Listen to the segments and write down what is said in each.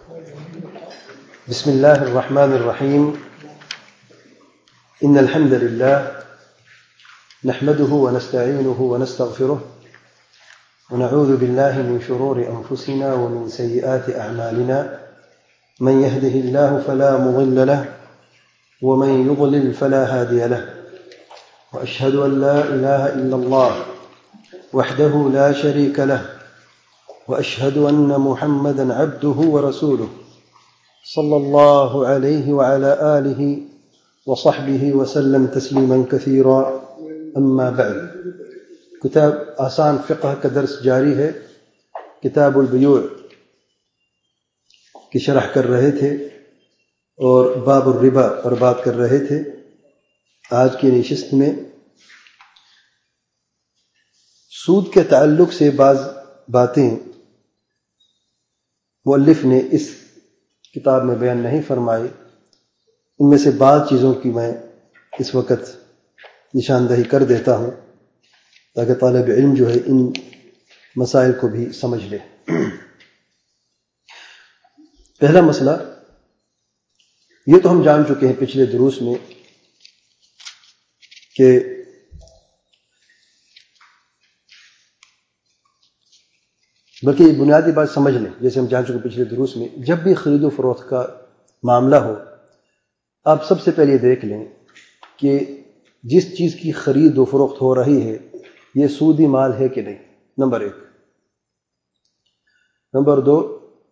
بسم الله الرحمن الرحيم. إن الحمد لله نحمده ونستعينه ونستغفره ونعوذ بالله من شرور أنفسنا ومن سيئات أعمالنا. من يهده الله فلا مضل له ومن يضلل فلا هادي له. وأشهد أن لا إله إلا الله وحده لا شريك له وأشهد أن محمدا عبده ورسوله صلى الله عليه وعلى آله وصحبه وسلم تسليما كثيرا. أما بعد. کتاب آسان فقہ کا درس جاری ہے. کتاب البیوع کی شرح کر رہے تھے اور باب الربا پر بات کر رہے تھے. آج کی نشست میں سود کے تعلق سے بعض باتیں مؤلف نے اس کتاب میں بیان نہیں فرمائی. ان میں سے بعض چیزوں کی میں اس وقت نشاندہی کر دیتا ہوں تاکہ طالب علم جو ہے ان مسائل کو بھی سمجھ لے. پہلا مسئلہ یہ تو ہم جان چکے ہیں پچھلے دروس میں کہ بلکہ یہ بنیادی بات سمجھ لیں. جیسے ہم جان چکے پچھلے دروس میں جب بھی خرید و فروخت کا معاملہ ہو آپ سب سے پہلے دیکھ لیں کہ جس چیز کی خرید و فروخت ہو رہی ہے یہ سودی مال ہے کہ نہیں. نمبر ایک. نمبر دو،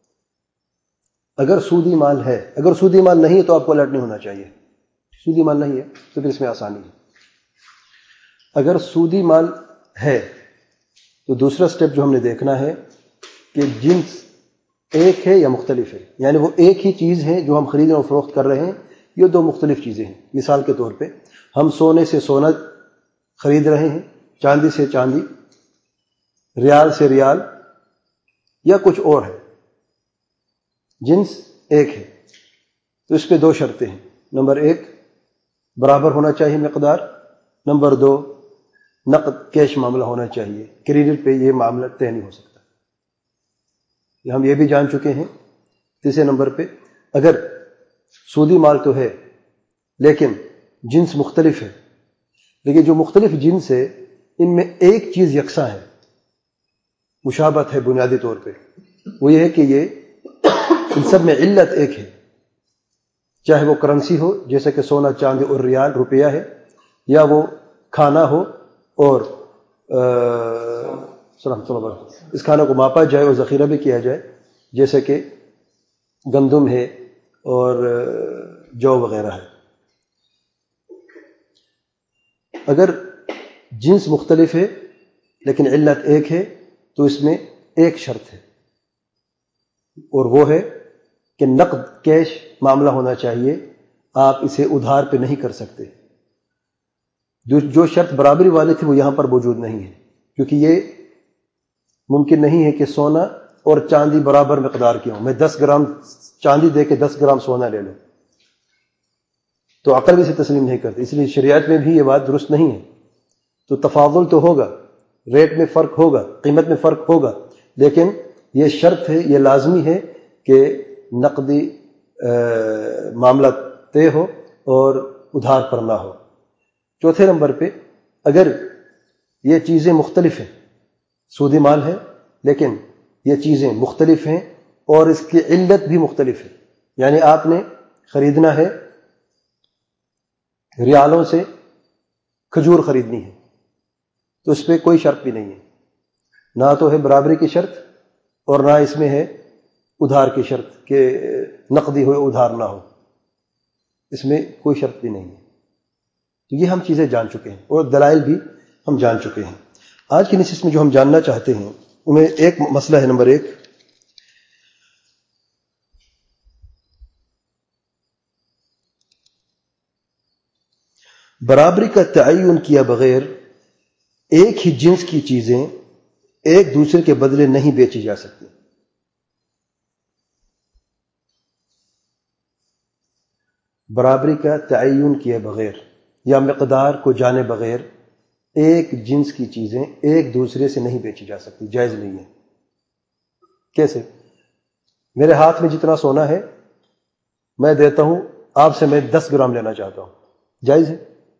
اگر سودی مال ہے، اگر سودی مال نہیں ہے تو آپ کو الرٹ نہیں ہونا چاہیے. سودی مال نہیں ہے تو پھر اس میں آسانی ہے. اگر سودی مال ہے تو دوسرا سٹیپ جو ہم نے دیکھنا ہے کہ جنس ایک ہے یا مختلف ہے. یعنی وہ ایک ہی چیز ہے جو ہم خرید اور فروخت کر رہے ہیں، یہ دو مختلف چیزیں ہیں. مثال کے طور پہ ہم سونے سے سونا خرید رہے ہیں، چاندی سے چاندی، ریال سے ریال، یا کچھ اور ہے. جنس ایک ہے تو اس پہ دو شرطیں ہیں. نمبر ایک، برابر ہونا چاہیے مقدار. نمبر دو، نقد کیش معاملہ ہونا چاہیے. کریڈٹ پہ یہ معاملہ طے نہیں ہو سکتا. ہم یہ بھی جان چکے ہیں. تیسرے نمبر پہ اگر سودی مال تو ہے لیکن جنس مختلف ہے، لیکن جو مختلف جنس ہے ان میں ایک چیز یکساں ہے، مشابہت ہے بنیادی طور پہ، وہ یہ ہے کہ یہ ان سب میں علت ایک ہے. چاہے وہ کرنسی ہو جیسے کہ سونا چاندی اور ریال روپیہ ہے، یا وہ کھانا ہو اور اس کھانا کو ماپا جائے اور ذخیرہ بھی کیا جائے جیسے کہ گندم ہے اور جو وغیرہ ہے. اگر جنس مختلف ہے لیکن علت ایک ہے تو اس میں ایک شرط ہے اور وہ ہے کہ نقد کیش معاملہ ہونا چاہیے. آپ اسے ادھار پہ نہیں کر سکتے. جو شرط برابری والی تھی وہ یہاں پر موجود نہیں ہے، کیونکہ یہ ممکن نہیں ہے کہ سونا اور چاندی برابر مقدار کی ہوں. میں 10 گرام چاندی دے کے 10 گرام سونا لے لوں تو عقل بھی اسے تسلیم نہیں کرتی. اس لیے شریعت میں بھی یہ بات درست نہیں ہے. تو تفاضل تو ہوگا، ریٹ میں فرق ہوگا، قیمت میں فرق ہوگا، لیکن یہ شرط ہے، یہ لازمی ہے کہ نقدی معاملہ طے ہو اور ادھار پر نہ ہو. چوتھے نمبر پہ اگر یہ چیزیں مختلف ہیں، سودی مال ہے لیکن یہ چیزیں مختلف ہیں اور اس کی علت بھی مختلف ہے. یعنی آپ نے خریدنا ہے ریالوں سے کھجور خریدنی ہے تو اس پہ کوئی شرط بھی نہیں ہے. نہ تو ہے برابری کی شرط اور نہ اس میں ہے ادھار کی شرط کہ نقدی ہو ادھار نہ ہو. اس میں کوئی شرط بھی نہیں ہے. تو یہ ہم چیزیں جان چکے ہیں اور دلائل بھی ہم جان چکے ہیں. آج کی نشست میں جو ہم جاننا چاہتے ہیں ان میں ایک مسئلہ ہے. نمبر ایک، برابری کا تعین کیا بغیر ایک ہی جنس کی چیزیں ایک دوسرے کے بدلے نہیں بیچی جا سکتی. برابری کا تعین کیے بغیر یا مقدار کو جانے بغیر ایک جنس کی چیزیں ایک دوسرے سے نہیں بیچی جا سکتی، جائز نہیں ہے. کیسے؟ میرے ہاتھ میں جتنا سونا ہے میں دیتا ہوں آپ سے، میں 10 گرام لینا چاہتا ہوں، جائز ہے؟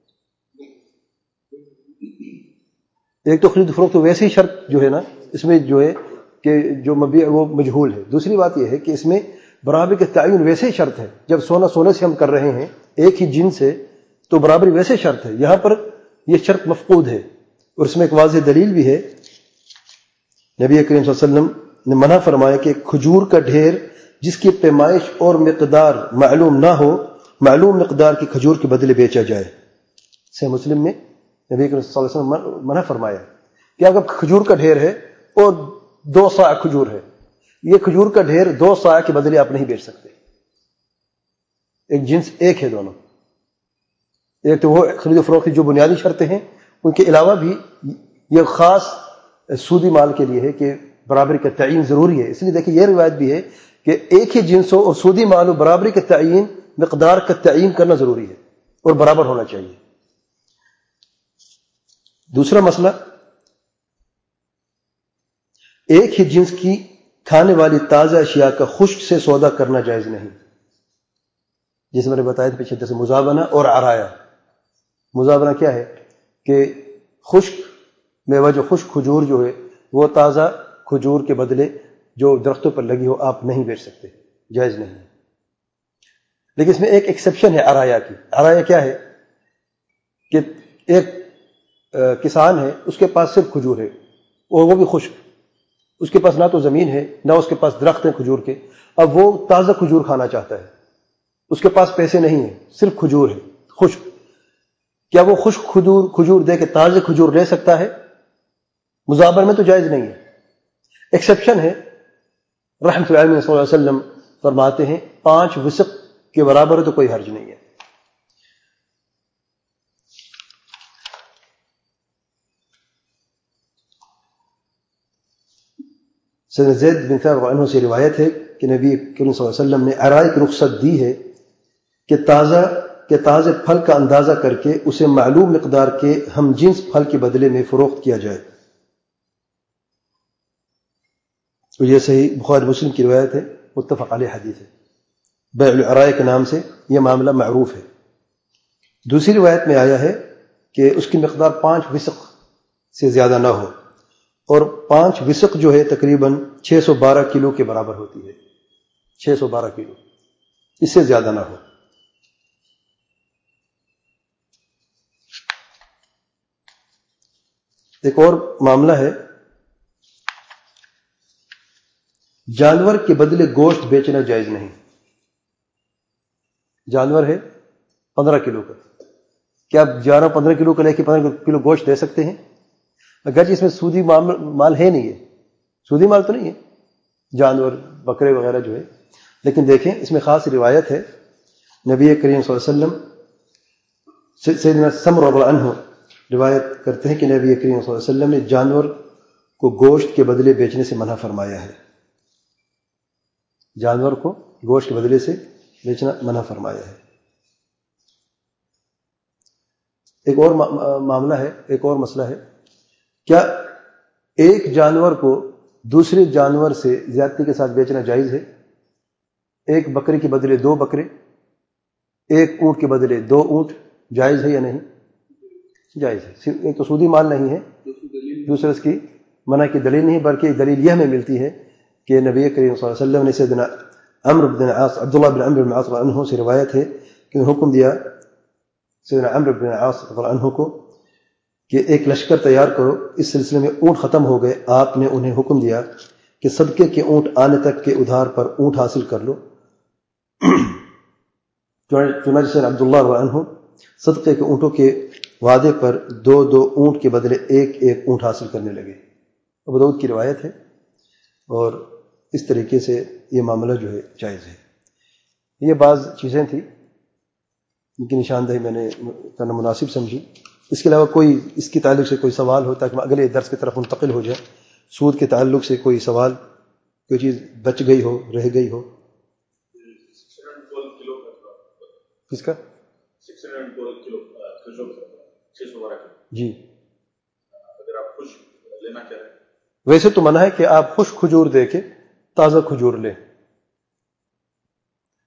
ایک تو خرید فروخت ویسی شرط جو ہے نا اس میں جو ہے کہ جو مبیع وہ مجہول ہے. دوسری بات یہ ہے کہ اس میں برابری کے تعین ویسے ہی شرط ہے. جب سونا سونے سے ہم کر رہے ہیں ایک ہی جنس سے تو برابری ویسے شرط ہے. یہاں پر یہ شرط مفقود ہے اور اس میں ایک واضح دلیل بھی ہے. نبی کریم صلی اللہ علیہ وسلم نے منع فرمایا کہ کھجور کا ڈھیر جس کی پیمائش اور مقدار معلوم نہ ہو معلوم مقدار کی کھجور کے بدلے بیچا جائے. صحیح مسلم میں نبی کریم صلی اللہ علیہ وسلم منع فرمایا کہ اگر کھجور کا ڈھیر ہے اور 2 صاع کھجور ہے، یہ کھجور کا ڈھیر 2 صاع کے بدلے آپ نہیں بیچ سکتے. ایک جنس ایک ہے دونوں. ایک تو وہ خرید و فروخت کی جو بنیادی شرطیں ہیں، ان کے علاوہ بھی یہ خاص سودی مال کے لیے ہے کہ برابری کا تعین ضروری ہے. اس لیے دیکھیں یہ روایت بھی ہے کہ ایک ہی جنس ہو اور سودی مال ہو، برابری کا تعین مقدار کا تعین کرنا ضروری ہے اور برابر ہونا چاہیے. دوسرا مسئلہ، ایک ہی جنس کی کھانے والی تازہ اشیاء کا خشک سے سودا کرنا جائز نہیں. جیسے میں نے بتایا تھا پیچھے جیسے مزابنہ اور عرایا. مزابنہ کیا ہے کہ خشک میوہ جو خشک کھجور جو ہے وہ تازہ کھجور کے بدلے جو درختوں پر لگی ہو آپ نہیں بیچ سکتے، جائز نہیں. لیکن اس میں ایک ایکسیپشن ہے عرایا کی. عرایا کیا ہے کہ ایک کسان ہے، اس کے پاس صرف کھجور ہے اور وہ بھی خشک، اس کے پاس نہ تو زمین ہے نہ اس کے پاس درخت ہیں کھجور کے. اب وہ تازہ کھجور کھانا چاہتا ہے، اس کے پاس پیسے نہیں ہیں، صرف کھجور ہے خشک. کیا وہ خشک کھجور دے کے تازہ کھجور لے سکتا ہے؟ مزابر میں تو جائز نہیں ہے. ایکسیپشن ہے. رحمت اللہ علیہ صلی اللہ علیہ وسلم فرماتے ہیں 5 وسق کے برابر ہے تو کوئی حرج نہیں ہے. سیدنا زید بن ثابت عنہ سے روایت ہے کہ نبی کریم صلی اللہ علیہ وسلم نے عرائی کی رخصت دی ہے کہ تازے پھل کا اندازہ کر کے اسے معلوم مقدار کے ہم جنس پھل کے بدلے میں فروخت کیا جائے. تو یہ صحیح بخاری مسلم کی روایت ہے، متفق علیہ حدیث ہے. بیع العراء کے نام سے یہ معاملہ معروف ہے. دوسری روایت میں آیا ہے کہ اس کی مقدار 5 وسق سے زیادہ نہ ہو، اور 5 وسق جو ہے تقریباً 612 کلو کے برابر ہوتی ہے. 612 کلو، اس سے زیادہ نہ ہو. ایک اور معاملہ ہے، جانور کے بدلے گوشت بیچنا جائز نہیں. جانور ہے 15 کلو کا، کیا آپ جانور 15 کلو کا لے کے 15 کلو گوشت دے سکتے ہیں؟ اگرچہ اس میں سودی مال ہے نہیں ہے، سودی مال تو نہیں ہے جانور بکرے وغیرہ جو ہے، لیکن دیکھیں اس میں خاص روایت ہے. نبی کریم صلی اللہ علیہ وسلم سیدنا سمر رضی اللہ عنہ روایت کرتے ہیں کہ نبی کریم صلی اللہ علیہ وسلم نے جانور کو گوشت کے بدلے بیچنے سے منع فرمایا ہے. جانور کو گوشت کے بدلے سے بیچنا منع فرمایا ہے. ایک اور معاملہ ہے، ایک اور مسئلہ ہے، کیا ایک جانور کو دوسرے جانور سے زیادتی کے ساتھ بیچنا جائز ہے؟ ایک بکری کے بدلے 2 بکرے، ایک اونٹ کے بدلے 2 اونٹ، جائز ہے یا نہیں؟ جائز ہے. ایک تو سودی مال نہیں ہے، دوسرے اس کی منع کی دلیل نہیں، بلکہ دلیل یہ ہمیں ملتی ہے کہ نبی کریم صلی اللہ علیہ وسلم نے سیدنا عبداللہ بن عمرو بن العاص رضی اللہ عنہ سے روایت ہے کہ حکم دیا سیدنا عمرو بن العاص رضی اللہ عنہ کو کہ ایک لشکر تیار کرو. اس سلسلے میں اونٹ ختم ہو گئے، آپ نے انہیں حکم دیا کہ صدقے کے اونٹ آنے تک کے ادھار پر اونٹ حاصل کر لو. چنانچہ سیدنا عبداللہ رضی اللہ عنہ صدقے کے اونٹوں کے وعدے پر 2 اونٹ کے بدلے ایک اونٹ حاصل کرنے لگے. ابو داؤد کی روایت ہے. اور اس طریقے سے یہ معاملہ جو ہے جائز ہے. یہ بعض چیزیں تھیں ان کی نشاندہی میں نے کرنا مناسب سمجھی. اس کے علاوہ کوئی اس کے تعلق سے کوئی سوال ہو تاکہ اگلے درس کی طرف منتقل ہو جائے. سود کے تعلق سے کوئی سوال، کوئی چیز بچ گئی ہو، رہ گئی ہو. کس کا؟ 612 کلو جی. اگر آپ خوش لینا چاہیں. ویسے تو منع ہے کہ آپ خشک کھجور دے کے تازہ کھجور لیں،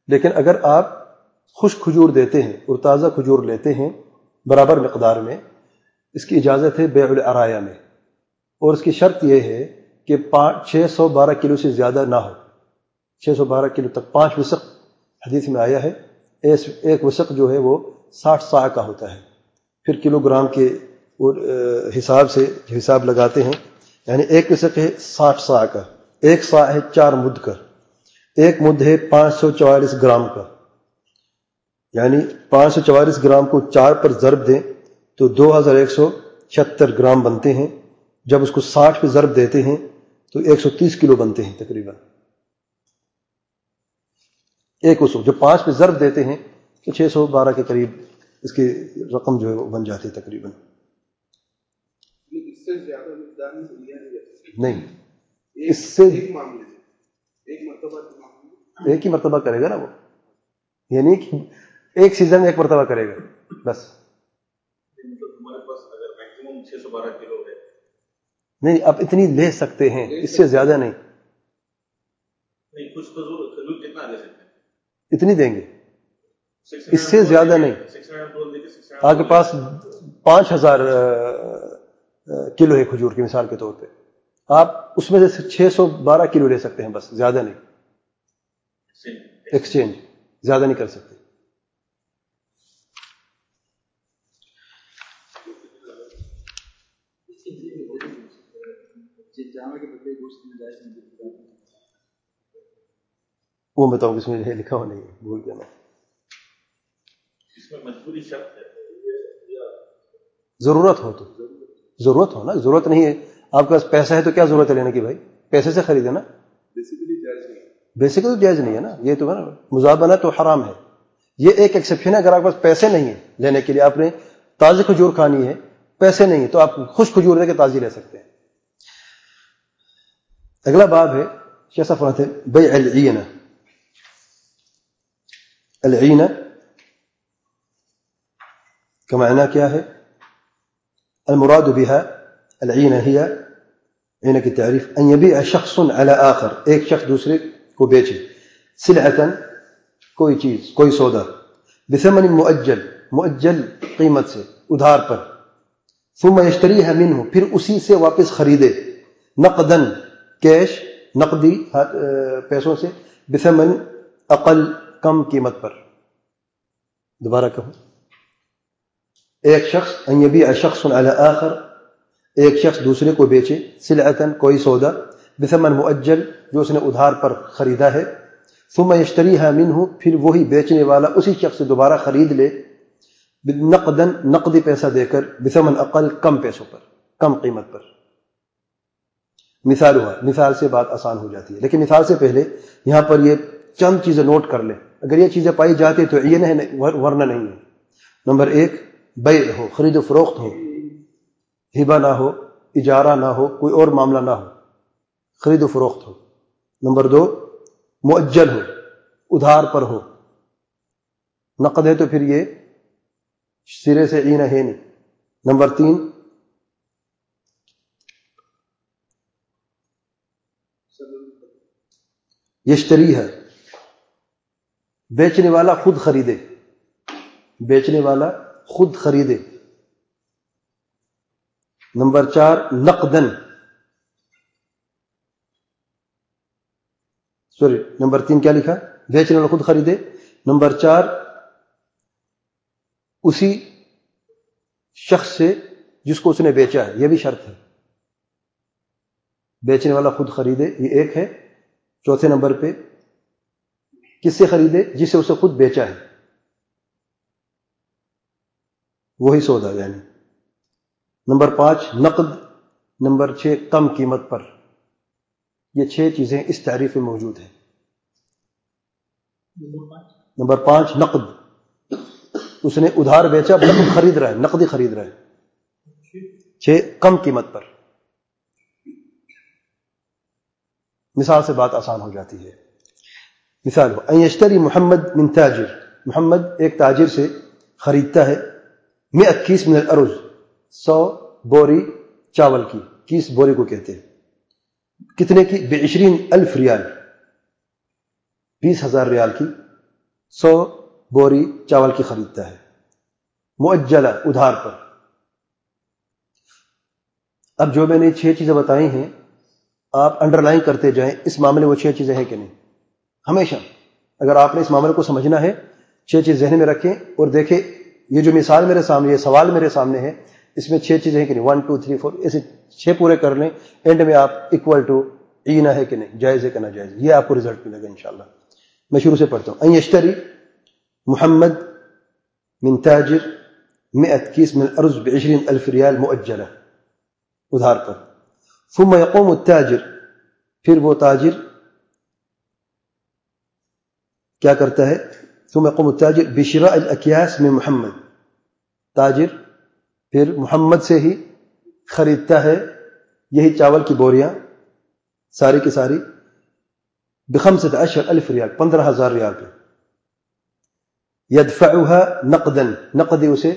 لیکن اگر آپ خشک کھجور دیتے ہیں اور تازہ کھجور لیتے ہیں برابر مقدار میں، اس کی اجازت ہے بیع العرایا میں، اور اس کی شرط یہ ہے کہ 612 کلو سے زیادہ نہ ہو، 612 کلو تک 5 وسق حدیث میں آیا ہے، ایک وسق جو ہے وہ 60 صاع کا ہوتا ہے، پھر کلو گرام کے حساب سے حساب لگاتے ہیں، یعنی ایک وسق ہے 60 صاع کا، ایک صاع ہے 4 مد کا، ایک مد ہے 544 گرام کا، یعنی 544 گرام کو 4 پر ضرب دیں تو 2176 گرام بنتے ہیں، جب اس کو 60 پہ ضرب دیتے ہیں تو 130 کلو بنتے ہیں تقریباً ایک وسق، جو 5 پہ ضرب دیتے ہیں تو 612 کے قریب اس کی رقم جو ہے وہ بن جاتی ہے تقریباً. اس سے زیادہ مقدار میں نہیں، اس سے ایک ہی مرتبہ کرے گا نا وہ، یعنی کہ ایک سیزن میں ایک مرتبہ کرے گا بس. ہمارے پاس اگر میکسیمم 612 کلو ہے، نہیں آپ اتنی لے سکتے ہیں، اس سے زیادہ نہیں. کچھ کھجور کتنا لے سکتے ہیں؟ اتنی دیں گے، اس سے زیادہ نہیں. آپ کے پاس 5000 کلو ہے کھجور کی مثال کے طور پہ، آپ اس میں سے 612 کلو لے سکتے ہیں بس، زیادہ نہیں. ایکسچینج زیادہ نہیں کر سکتے. وہ بتاؤں کس میں لکھا ہو نہیں، بھول گیا میں. اس میں مجبوری شرط ہے، ضرورت ہو تو، ضرورت ہو نا، ضرورت نہیں ہے آپ کے پاس پیسہ ہے تو کیا ضرورت ہے لینے کی بھائی، پیسے سے خریدے نا. بیسیکلی تو جائز نہیں ہے نا، یہ تو ہے نا، مزابنہ تو حرام ہے. یہ ایک ایکسیپشن ہے، اگر آپ کے پاس پیسے نہیں ہیں لینے کے لیے، آپ نے تازی کھجور کھانی ہے، پیسے نہیں ہیں تو آپ خشک کھجور دے کے تازی لے سکتے ہیں. اگلا باب ہے شیخ صاحب فرماتے ہیں بیع العینہ. العینہ کا معنی کیا ہے؟ المراد بها العینہ ہی عینہ کی تعریف ان یبیع شخص علی آخر، ایک شخص دوسرے کو بیچے، سلعتا کوئی چیز، کوئی سودا، بثمن مؤجل، مؤجل قیمت سے، ادھار پر، ثم یشتریها منہ، پھر اسی سے واپس خریدے، نقدا کیش، نقدی پیسوں سے، بثمن اقل، کم قیمت پر. دوبارہ کہوں، ایک شخص ان یبیع شخص علی آخر، ایک شخص دوسرے کو بیچے، سلعتن کوئی سودا، بثمن مؤجل جو اس نے ادھار پر خریدا ہے، ثم یشتریها منہ، پھر وہی بیچنے والا اسی شخص سے دوبارہ خرید لے، نقدا نقدی پیسہ دے کر، بثمن اقل کم پیسوں پر، کم قیمت پر. مثال ہوا، مثال سے بات آسان ہو جاتی ہے، لیکن مثال سے پہلے یہاں پر یہ چند چیزیں نوٹ کر لیں، اگر یہ چیزیں پائی جاتی تو یہ نہیں، ورنہ نہیں ہے. نمبر 1 بیع ہو، خرید و فروخت ہو، ہبہ نہ ہو، اجارہ نہ ہو، کوئی اور معاملہ نہ ہو، خرید و فروخت ہو. نمبر 2 مؤجل ہو، ادھار پر ہو، نقد ہے تو پھر یہ سرے سے عینہ ہے نہیں. نمبر 3 یشتری ہے، بیچنے والا خود خریدے، بیچنے والا خود خریدے. نمبر 4 نقدن، نمبر 3 کیا لکھا؟ بیچنے والا خود خریدے. نمبر 4 اسی شخص سے جس کو اس نے بیچا ہے، یہ بھی شرط ہے، بیچنے والا خود خریدے، یہ ایک ہے. چوتھے نمبر پہ کس سے خریدے؟ جسے اسے خود بیچا ہے، وہی سودا یعنی. نمبر 5 نقد. نمبر 6 کم قیمت پر. یہ 6 چیزیں اس تعریف میں موجود ہیں. نمبر 5 نقد، اس نے ادھار بیچا، نقد خرید رہا ہے، نقدی خرید رہا ہے. 6 کم قیمت پر. مثال سے بات آسان ہو جاتی ہے. مثال ہو ان یشتری محمد من تاجر، محمد ایک تاجر سے خریدتا ہے 100 کیس من الارز، 100 بوری چاول کی، کیس بوری کو کہتے ہیں. کتنے کی؟ ب20,000 ریال، 20,000 ریال کی. 100 بوری چاول کی خریدتا ہے مؤجلہ ادھار پر. اب جو میں نے 6 چیزیں بتائی ہیں آپ انڈر لائن کرتے جائیں اس معاملے میں وہ 6 چیزیں ہیں کہ نہیں. ہمیشہ اگر آپ نے اس معاملے کو سمجھنا ہے 6 چیز ذہن میں رکھیں اور دیکھیں یہ جو مثال میرے سامنے، یہ سوال میرے سامنے ہے، اس میں 6 چیزیں ہیں کہ نہیں. 1 2 3 4 ایسے 6 پورے کر لیں، اینڈ میں آپ اکول ٹو اینا ہے کہ نہیں، جائز ہے کہ ناجائز. یہ آپ کو رزلٹ ملے گا انشاءاللہ. میں شروع سے پڑھتا ہوں. ان یشتری محمد من تاجر 100 کیس من الارز ب20,000 ریال مؤجلہ ادھار پر. ثم يقوم التاجر، پھر وہ تاجر کیا کرتا ہے. ثم يقوم التاجر بشراء الاکیاس من محمد، تاجر پھر محمد سے ہی خریدتا ہے یہی چاول کی بوریاں ساری کی ساری ب15,000 ریال 15,000 ریال پہ. يدفعها نقدا، نقدی اسے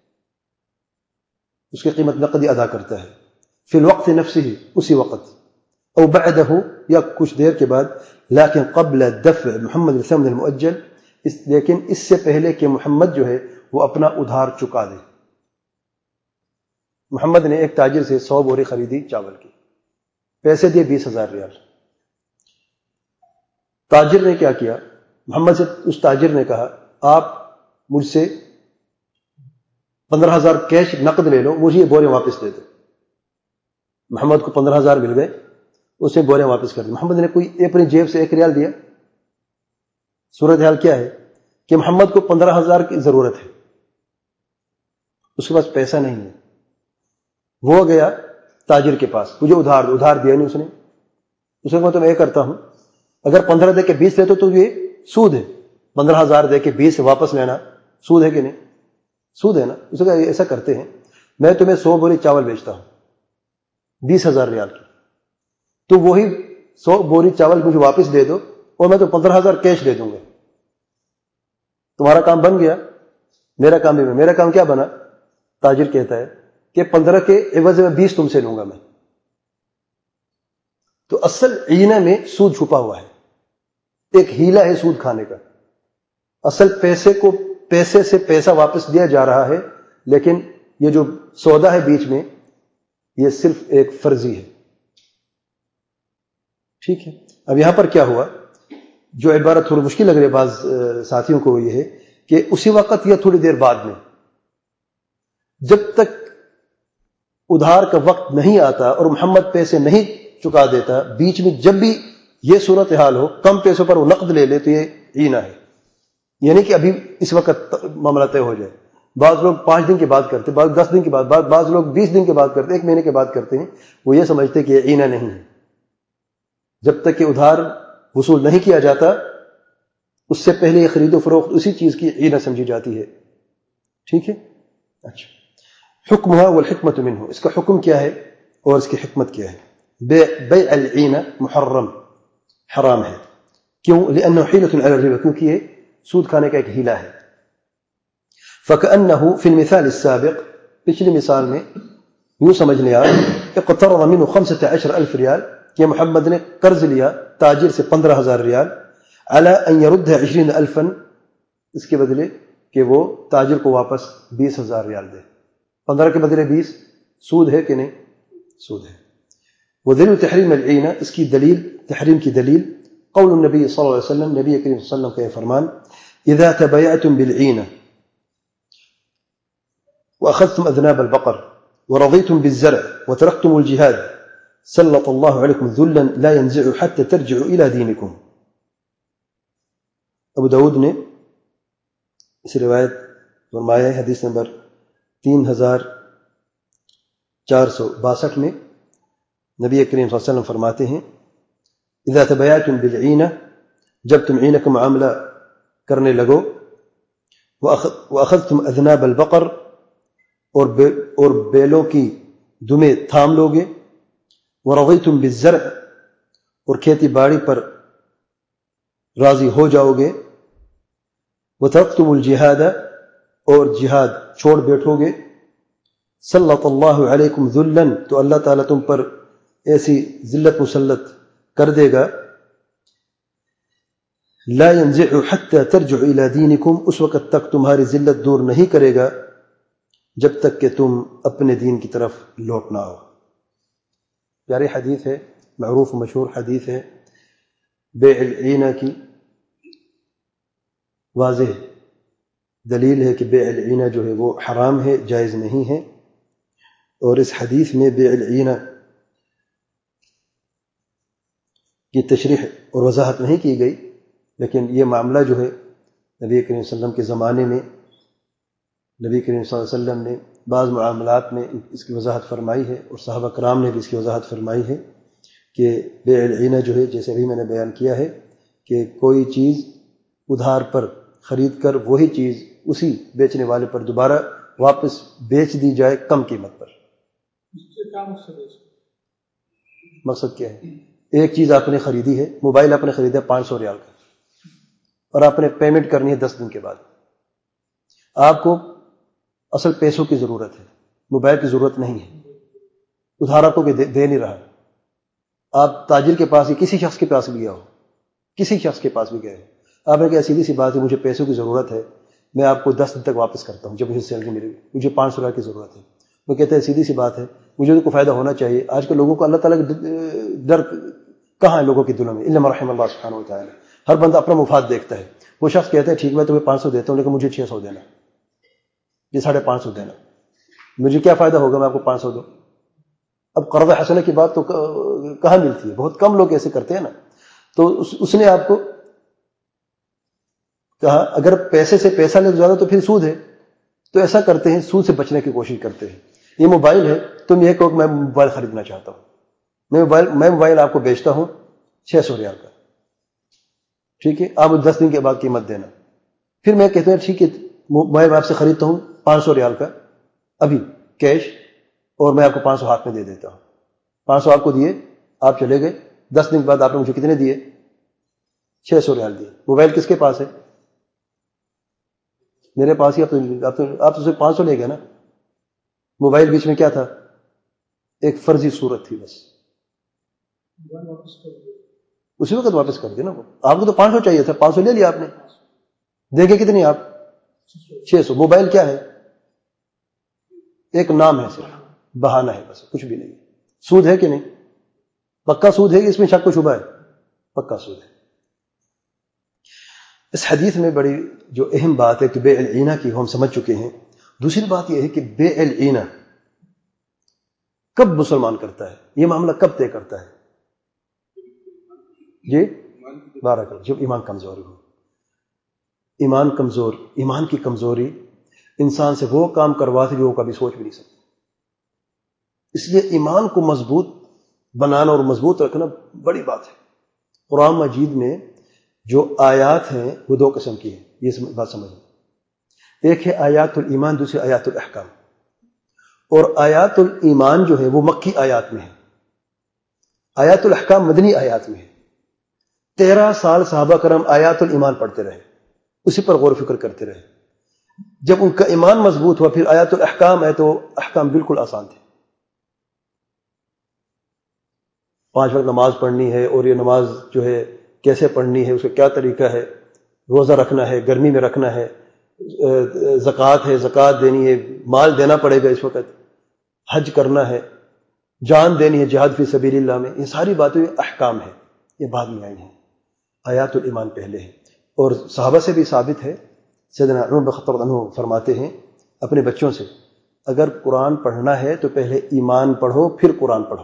اس کی قیمت نقدی ادا کرتا ہے. فی الوقت نفسه، اسی وقت. او بعده، یا کچھ دیر کے بعد. لیکن قبل دفع محمد الثمن المؤجل، لیکن اس سے پہلے کہ محمد جو ہے وہ اپنا ادھار چکا دے. محمد نے ایک تاجر سے 100 بوری خریدی چاول کی، پیسے دیے 20,000 ریال. تاجر نے کیا کیا، محمد سے اس تاجر نے کہا آپ مجھ سے 15,000 کیش نقد لے لو، مجھے یہ بورے واپس دے دو. محمد کو 15,000 مل گئے، اس نے بورے واپس کر دی. محمد نے کوئی اپنی جیب سے 1 ریال دیا. صورتحال کیا ہے کہ محمد کو 15,000 کی ضرورت ہے، اس کے پاس پیسہ نہیں ہے. وہ گیا تاجر کے پاس، مجھے ادھار دیا نہیں اس نے. اس نے کہا تو میں یہ کرتا ہوں، اگر 15 دے کے 20 لیتے تو یہ سود ہے. 15,000 دے کے 20 واپس لینا سود ہے کہ نہیں؟ سود ہے نا. اس نے کہا ایسا کرتے ہیں، میں تمہیں 100 بوری چاول بیچتا ہوں 20,000 ریال کی، تو وہی 100 بوری چاول مجھے واپس دے دو اور میں تو 15,000 کیش دے دوں گا. تمہارا کام بن گیا، میرا کام بھی. میرا کام کیا بنا؟ تاجر کہتا ہے کہ 15 کے عوض میں 20 تم سے لوں گا میں. تو اصل عینہ میں سود چھپا ہوا ہے، ایک ہیلا ہے سود کھانے کا. اصل پیسے سے پیسہ واپس دیا جا رہا ہے، لیکن یہ جو سودا ہے بیچ میں یہ صرف ایک فرضی ہے. ٹھیک ہے. اب یہاں پر کیا ہوا، جو عبارت تھوڑی مشکل لگ رہی ہے بعض ساتھیوں کو، یہ ہے کہ اسی وقت یا تھوڑی دیر بعد میں، جب تک ادھار کا وقت نہیں آتا اور محمد پیسے نہیں چکا دیتا، بیچ میں جب بھی یہ صورتحال ہو کم پیسوں پر وہ نقد لے لے تو یہ عینہ ہے. یعنی کہ ابھی اس وقت معاملہ طے ہو جائے. بعض لوگ 5 دن کے بعد کرتے، بعض 10 دن کے بعد، بعض لوگ 20 دن کے بعد کرتے، 1 مہینے کے بعد کرتے ہیں. وہ یہ سمجھتے کہ یہ عینہ نہیں ہے. جب تک کہ ادھار وصول نہیں کیا جاتا اس سے پہلے یہ خرید و فروخت اسی چیز کی عینہ سمجھی جاتی ہے. ٹھیک ہے. اچھا، حکمها والحکمت منه، اس کا حکم کیا ہے اور اس کی حکمت کیا ہے. بیع العینہ محرم، حرام ہے. کیوں؟ لأنه حیلة علی الربا، کیونکہ یہ سود کھانے کا ایک ہیلا ہے. فكأنه في المثال السابق، پچھلی مثال میں یوں سمجھ لیا، اقترض منه 15,000 ریال، کہ محمد نے قرض لیا تاجر سے 15,000 ریال، على ان يردها 20,000، اس کے بدلے کہ وہ تاجر کو واپس 20,000 ریال دے. 15 کے بدلے 20 سود ہے کہ نہیں؟ سود ہے. ودلیل تحریم العینہ، اس کی دلیل، تحریم کی دلیل، قول النبی صلی اللہ علیہ وسلم، نبی کریم صلی اللہ علیہ وسلم کا یہ فرمان، اذا تبایعتم بالعینہ واخذتم اذناب البقر ورضيتم بالزرع وتركتم الجهاد سلط الله عليكم ذلا لا ينزع حتى ترجعوا الى دينكم. ابو داود نے اس روایت فرمایا ہے، حدیث نمبر 3462 میں نبی کریم صلی اللہ علیہ وسلم فرماتے ہیں، اذا تبایعتم بالعینہ، جب تم عینہ کا معاملہ کرنے لگو، واخذتم اذناب البقر، اور بیلوں کی دمیں تھام لوگے، ورضیتم بالزرع، اور کھیتی باڑی پر راضی ہو جاؤ گے، وترکتم الجہاد، اور جہاد چھوڑ بیٹھو گے، سلط اللہ علیکم ذلا، تو اللہ تعالیٰ تم پر ایسی ذلت مسلط کر دے گا، لا ينزع حتى ترجع الى دينكم، اس وقت تک تمہاری ذلت دور نہیں کرے گا جب تک کہ تم اپنے دین کی طرف لوٹنا ہو. پیاری حدیث ہے، معروف و مشہور حدیث ہے. بیع العینہ کی واضح دلیل ہے کہ بیع العینہ جو ہے وہ حرام ہے، جائز نہیں ہے. اور اس حدیث میں بیع العینہ کی تشریح اور وضاحت نہیں کی گئی، لیکن یہ معاملہ جو ہے نبی کریم صلی اللہ علیہ وسلم کے زمانے میں نبی کریم صلی اللہ علیہ وسلم نے بعض معاملات میں اس کی وضاحت فرمائی ہے، اور صحابہ کرام نے بھی اس کی وضاحت فرمائی ہے کہ بیع العینہ جو ہے، جیسے ابھی میں نے بیان کیا ہے کہ کوئی چیز ادھار پر خرید کر وہی چیز اسی بیچنے والے پر دوبارہ واپس بیچ دی جائے کم قیمت پر. مقصد کیا ہے؟ ایک چیز آپ نے خریدی ہے، موبائل آپ نے خریدا 500 ریال کا، اور آپ نے پیمنٹ کرنی ہے 10 دن کے بعد. آپ کو اصل پیسوں کی ضرورت ہے، موبائل کی ضرورت نہیں ہے. ادھار آپ کو دے نہیں رہا. آپ تاجر کے پاس ہی کسی شخص کے پاس بھی گیا ہو، کسی شخص کے پاس بھی گئے ہو، آپ نے کہا سیدھی سی بات ہے مجھے پیسوں کی ضرورت ہے، میں آپ کو 10 دن تک واپس کرتا ہوں جب مجھے سیلری ملے گی، مجھے 500 ریال کی ضرورت ہے. وہ کہتے ہیں سیدھی سی بات ہے مجھے تو کوئی فائدہ ہونا چاہیے. آج کل لوگوں کو اللہ تعالیٰ کا ڈر کہاں ہے لوگوں کے دلوں میں؟ الا من رحم اللہ سبحانہ و تعالیٰ. ہر بندہ اپنا مفاد دیکھتا ہے. وہ شخص کہتا ہے ٹھیک میں تمہیں 500 دیتا ہوں لیکن مجھے 600 دینا، یہ 550 دینا. مجھے کیا فائدہ ہوگا میں آپ کو 500 دوں؟ اب قرض حسنہ کی بات تو کہاں ملتی ہے؟ بہت کم لوگ ایسے کرتے ہیں نا. تو اس نے آپ کو کہا اگر پیسے سے پیسہ لے زیادہ تو پھر سود ہے. تو ایسا کرتے ہیں، سود سے بچنے کی کوشش کرتے ہیں. یہ موبائل ہے، تم یہ کہو کہ میں موبائل خریدنا چاہتا ہوں، میں موبائل آپ کو بیچتا ہوں 600 ریال کا، ٹھیک ہے، آپ 10 دن کے بعد قیمت دینا. پھر میں کہتا ہوں ٹھیک ہے موبائل میں آپ سے خریدتا ہوں 500 ریال کا ابھی کیش، اور میں آپ کو 500 ہاتھ میں دے دیتا ہوں. 500 آپ کو دیے، آپ چلے گئے. 10 دن کے بعد آپ نے مجھے کتنے دیے؟ 600 ریال دیے. موبائل کس کے پاس ہے؟ میرے پاس ہی. آپ تو 500 لے گئے نا. موبائل بیچ میں کیا تھا؟ ایک فرضی صورت تھی بس. اسی وقت واپس کر دیا نا. آپ کو تو 500 چاہیے تھا، 500 لے لیا آپ نے. دے گے کتنی آپ؟ 600. موبائل کیا ہے؟ ایک نام ہے، صرف بہانہ ہے بس، کچھ بھی نہیں. سود ہے کہ نہیں؟ پکا سود ہے، اس میں شک و شبہ ہے؟ پکا سود ہے. اس حدیث میں بڑی جو اہم بات ہے کہ بیع العینہ کی ہم سمجھ چکے ہیں. دوسری بات یہ ہے کہ بیع العینہ کب مسلمان کرتا ہے؟ یہ معاملہ کب طے کرتا ہے؟ یہ بارہ کر جب ایمان کمزور ہو. ایمان کی کمزوری انسان سے وہ کام کرواتی جو وہ کبھی سوچ بھی نہیں سکتا. اس لیے ایمان کو مضبوط بنانا اور مضبوط رکھنا بڑی بات ہے. قرآن مجید میں جو آیات ہیں وہ 2 قسم کی ہیں، یہ بات سمجھیں. ایک ہے آیات الایمان، دوسری آیات الاحکام. اور آیات الایمان جو ہے وہ مکی آیات میں ہے، آیات الاحکام مدنی آیات میں ہے. 13 سال صحابہ کرام آیات الایمان پڑھتے رہے، اسی پر غور و فکر کرتے رہے. جب ان کا ایمان مضبوط ہوا پھر آیات الاحکام ہے تو احکام بالکل آسان تھے. 5 وقت نماز پڑھنی ہے، اور یہ نماز جو ہے کیسے پڑھنی ہے، اس کا کیا طریقہ ہے، روزہ رکھنا ہے، گرمی میں رکھنا ہے، زکوٰۃ ہے، زکوٰۃ دینی ہے، مال دینا پڑے گا اس وقت، حج کرنا ہے، جان دینی ہے جہاد فی سبیل اللہ میں. یہ ساری باتیں احکام ہیں، یہ بعد میں آئی ہیں. آیات الایمان پہلے ہے. اور صحابہ سے بھی ثابت ہے، سیدنا عمر بن خطاب عنہ فرماتے ہیں اپنے بچوں سے اگر قرآن پڑھنا ہے تو پہلے ایمان پڑھو پھر قرآن پڑھو،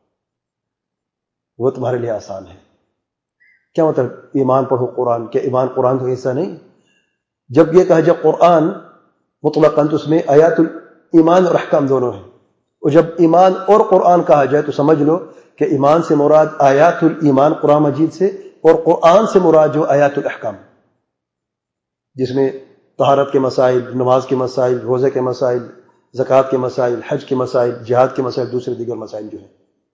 وہ تمہارے لیے آسان ہے. کیا مطلب ایمان پڑھو قرآن؟ کیا ایمان قرآن تو ایسا نہیں؟ جب یہ کہا جب قرآن مطلقاً تو اس میں آیات الایمان اور احکام دونوں ہیں. اور جب ایمان اور قرآن کہا جائے تو سمجھ لو کہ ایمان سے مراد آیات الایمان قرآن مجید سے، اور قرآن سے مراد جو آیات الاحکام، جس میں طہارت کے مسائل، نماز کے مسائل، روزے کے مسائل، زکوٰۃ کے مسائل، حج کے مسائل، جہاد کے مسائل، دوسرے دیگر مسائل جو ہیں.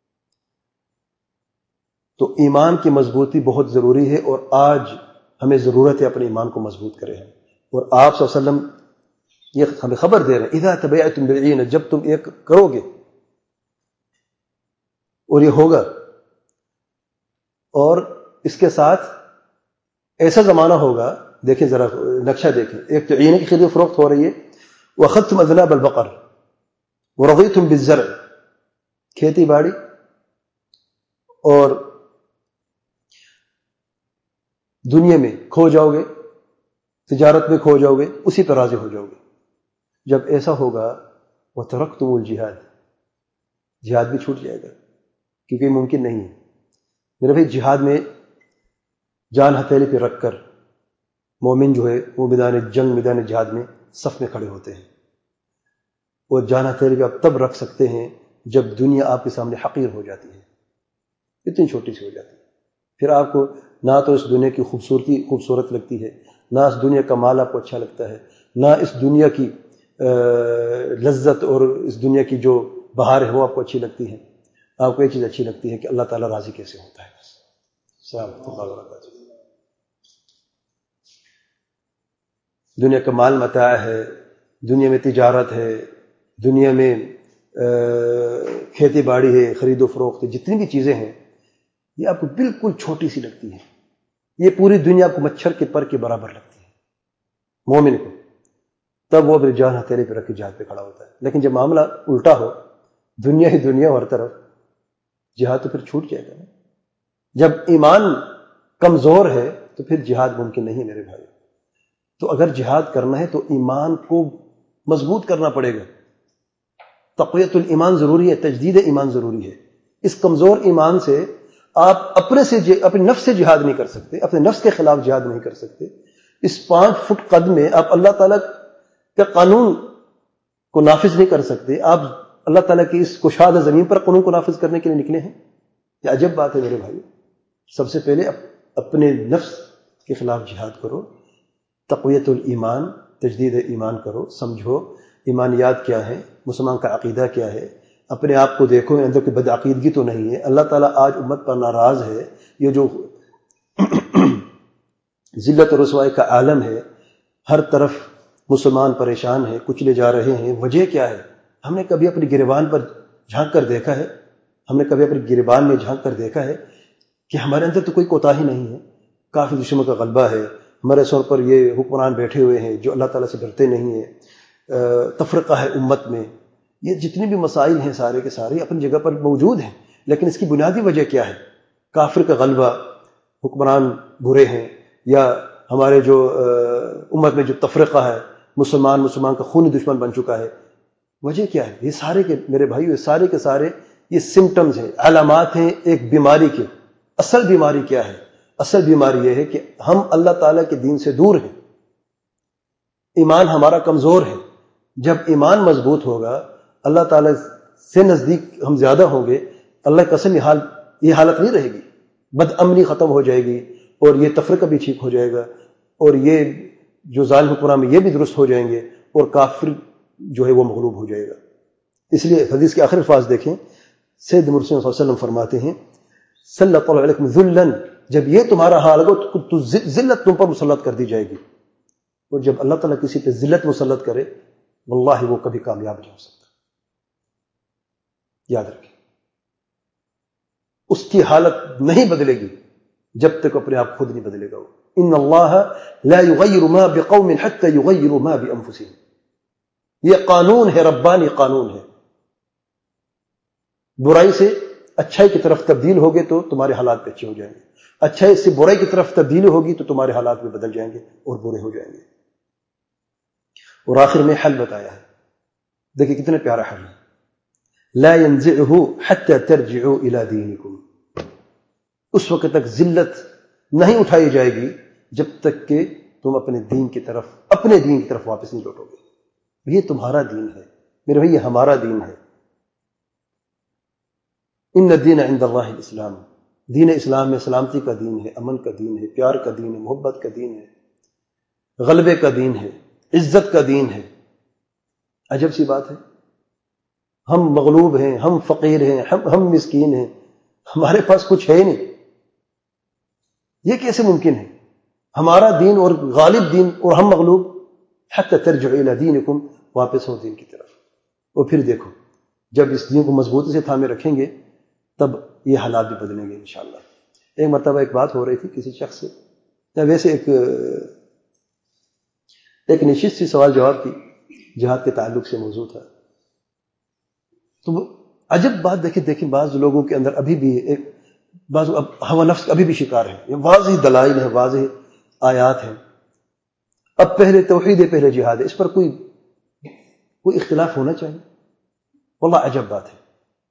تو ایمان کی مضبوطی بہت ضروری ہے، اور آج ہمیں ضرورت ہے اپنے ایمان کو مضبوط کریں. اور آپ صلی اللہ علیہ وسلم یہ ہمیں خبر دے رہے ہیں اذا تبعتم بالعین، جب تم ایک کرو گے اور یہ ہوگا، اور اس کے ساتھ ایسا زمانہ ہوگا، دیکھیں ذرا نقشہ دیکھیں، ایک تو عین کی خرید و فروخت ہو رہی ہے، وَأَخَذْتُمْ أَذْنَابَ الْبَقَرِ وَرَضِيتُمْ بِالزَّرْعِ، کھیتی باڑی اور دنیا میں کھو جاؤ گے، تجارت میں کھو جاؤ گے، اسی پر راضی ہو جاؤ گے۔ جب ایسا ہوگا وَتَرَكْتُمُ الْجِهَادَ، جہاد بھی چھوٹ جائے گا، کیونکہ یہ ممکن نہیں ہے۔ میرے بھائی جہاد میں جان ہتھیلی پہ رکھ کر مومن جو ہے وہ میدان جنگ، میدان جہاد میں صف میں کھڑے ہوتے ہیں، اور جان ہتھیلی پہ آپ تب رکھ سکتے ہیں جب دنیا آپ کے سامنے حقیر ہو جاتی ہے، اتنی چھوٹی سی ہو جاتی ہے، پھر آپ کو نہ تو اس دنیا کی خوبصورت لگتی ہے، نہ اس دنیا کا مال آپ کو اچھا لگتا ہے، نہ اس دنیا کی لذت اور اس دنیا کی جو بہار ہے وہ آپ کو اچھی لگتی ہے۔ آپ کو یہ چیز اچھی لگتی ہے کہ اللہ تعالیٰ راضی کیسے ہوتا ہے۔ السلام علیکم و رحمۃ اللہ وبرکاتہ۔ دنیا کا مال متاع ہے، دنیا میں تجارت ہے، دنیا میں کھیتی باڑی ہے، خرید و فروخت ہے، جتنی بھی چیزیں ہیں یہ آپ کو بالکل چھوٹی سی لگتی ہے، یہ پوری دنیا آپ کو مچھر کے پر کے برابر لگتی ہے مومن کو، تب وہ اپنی جان ہتھیلی پہ رکھ کے جہاد پہ کھڑا ہوتا ہے۔ لیکن جب معاملہ الٹا ہو، دنیا ہی دنیا ہر طرف، جہاد تو پھر چھوٹ جائے گا۔ جب ایمان کمزور ہے تو پھر جہاد ممکن نہیں ہے میرے بھائی۔ تو اگر جہاد کرنا ہے تو ایمان کو مضبوط کرنا پڑے گا، تقویت الایمان ضروری ہے، تجدید ایمان ضروری ہے۔ اس کمزور ایمان سے آپ اپنے نفس سے جہاد نہیں کر سکتے، اپنے نفس کے خلاف جہاد نہیں کر سکتے۔ اس 5 فٹ قد میں آپ اللہ تعالیٰ کے قانون کو نافذ نہیں کر سکتے، آپ اللہ تعالیٰ کی اس کشادہ زمین پر قانون کو نافذ کرنے کے لیے نکلے ہیں۔ یہ عجب بات ہے میرے بھائی۔ سب سے پہلے اپنے نفس کے خلاف جہاد کرو، تقویت الایمان، تجدید ایمان کرو، سمجھو ایمانیات کیا ہے، مسلمان کا عقیدہ کیا ہے، اپنے آپ کو دیکھو اندر کوئی بدعقیدگی تو نہیں ہے۔ اللہ تعالیٰ آج امت پر ناراض ہے، یہ جو ذلت و رسوائی کا عالم ہے، ہر طرف مسلمان پریشان ہیں، کچلے جا رہے ہیں، وجہ کیا ہے؟ ہم نے کبھی اپنی گریبان پر جھانک کر دیکھا ہے؟ ہم نے کبھی اپنی گریبان میں جھانک کر دیکھا ہے کہ ہمارے اندر تو کوئی کوتاہی نہیں ہے؟ کافی دشمنوں کا غلبہ ہے، ہمارے سر پر یہ حکمران بیٹھے ہوئے ہیں جو اللہ تعالیٰ سے ڈرتے نہیں ہیں، تفرقہ ہے امت میں، یہ جتنے بھی مسائل ہیں سارے کے سارے اپنی جگہ پر موجود ہیں، لیکن اس کی بنیادی وجہ کیا ہے؟ کافر کا غلبہ، حکمران برے ہیں، یا ہمارے جو امت میں جو تفرقہ ہے، مسلمان کا خونی دشمن بن چکا ہے۔ وجہ کیا ہے؟ یہ سارے کے میرے بھائی، یہ سارے کے سارے یہ سمٹمز ہیں، علامات ہیں ایک بیماری کے۔ اصل بیماری کیا ہے؟ اصل بیماری یہ ہے کہ ہم اللہ تعالیٰ کے دین سے دور ہیں، ایمان ہمارا کمزور ہے۔ جب ایمان مضبوط ہوگا، اللہ تعالیٰ سے نزدیک ہم زیادہ ہوں گے، اللہ کی قسم یہ حالت نہیں رہے گی، بد امنی ختم ہو جائے گی، اور یہ تفرقہ بھی ٹھیک ہو جائے گا، اور یہ جو ظالم حکمران یہ بھی درست ہو جائیں گے، اور کافر جو ہے وہ مغلوب ہو جائے گا۔ اس لیے حدیث کے آخر الفاظ دیکھیں، سید مرسل صلی اللہ علیہ وسلم فرماتے ہیں صلی اللہ علیہ ذلن، جب یہ تمہارا حال ہوگا تو ذلت تم پر مسلط کر دی جائے گی، اور جب اللہ تعالیٰ کسی پہ ذلت مسلط کرے واللہ وہ کبھی کامیاب نہیں ہو سکتا۔ یاد رکھیں، اس کی حالت نہیں بدلے گی جب تک اپنے آپ خود نہیں بدلے گا۔ ان اللہ لا یغیر ما بقوم حتى یغیروا ما بانفسهم، یہ قانون ہے، ربانی قانون ہے۔ برائی سے اچھائی کی طرف تبدیل ہوگے تو تمہارے حالات بھی اچھے ہو جائیں گے، اچھائی سے برائی کی طرف تبدیل ہوگی تو تمہارے حالات بھی بدل جائیں گے اور برے ہو جائیں گے۔ اور آخر میں حل بتایا ہے، دیکھیں کتنے پیارا حل ہے، لا ينزعه حتى ترجعوا الى دينكم، اس وقت تک ذلت نہیں اٹھائی جائے گی جب تک کہ تم اپنے دین کی طرف واپس نہیں لوٹو گے۔ یہ تمہارا دین ہے میرے بھائی، یہ ہمارا دین ہے۔ ان الدین عند اللہ الاسلام، دین اسلام میں سلامتی کا دین ہے، امن کا دین ہے، پیار کا دین ہے، محبت کا دین ہے، غلبے کا دین ہے، عزت کا دین ہے۔ عجب سی بات ہے، ہم مغلوب ہیں، ہم فقیر ہیں، ہم مسکین ہیں، ہمارے پاس کچھ ہے نہیں، یہ کیسے ممکن ہے؟ ہمارا دین اور غالب دین اور ہم مغلوب۔ حتی ترجعوا الی دینکم، واپس ہو دین کی طرف۔ اور پھر دیکھو جب اس دین کو مضبوطی سے تھامے رکھیں گے تب یہ حالات بھی بدلیں گے انشاءاللہ۔ ایک مرتبہ ایک بات ہو رہی تھی کسی شخص سے، ویسے ایک نشست سی سوال جواب کی جہاد کے تعلق سے موضوع تھا. تو عجب بات دیکھیں بعض لوگوں کے اندر ابھی بھی بعض ہوا نفس ابھی بھی شکار ہیں. یہ واضح دلائل ہیں، واضح آیات ہیں. اب پہلے توحید ہے، پہلے جہاد ہے، اس پر کوئی اختلاف ہونا چاہیے. واللہ عجب بات ہے.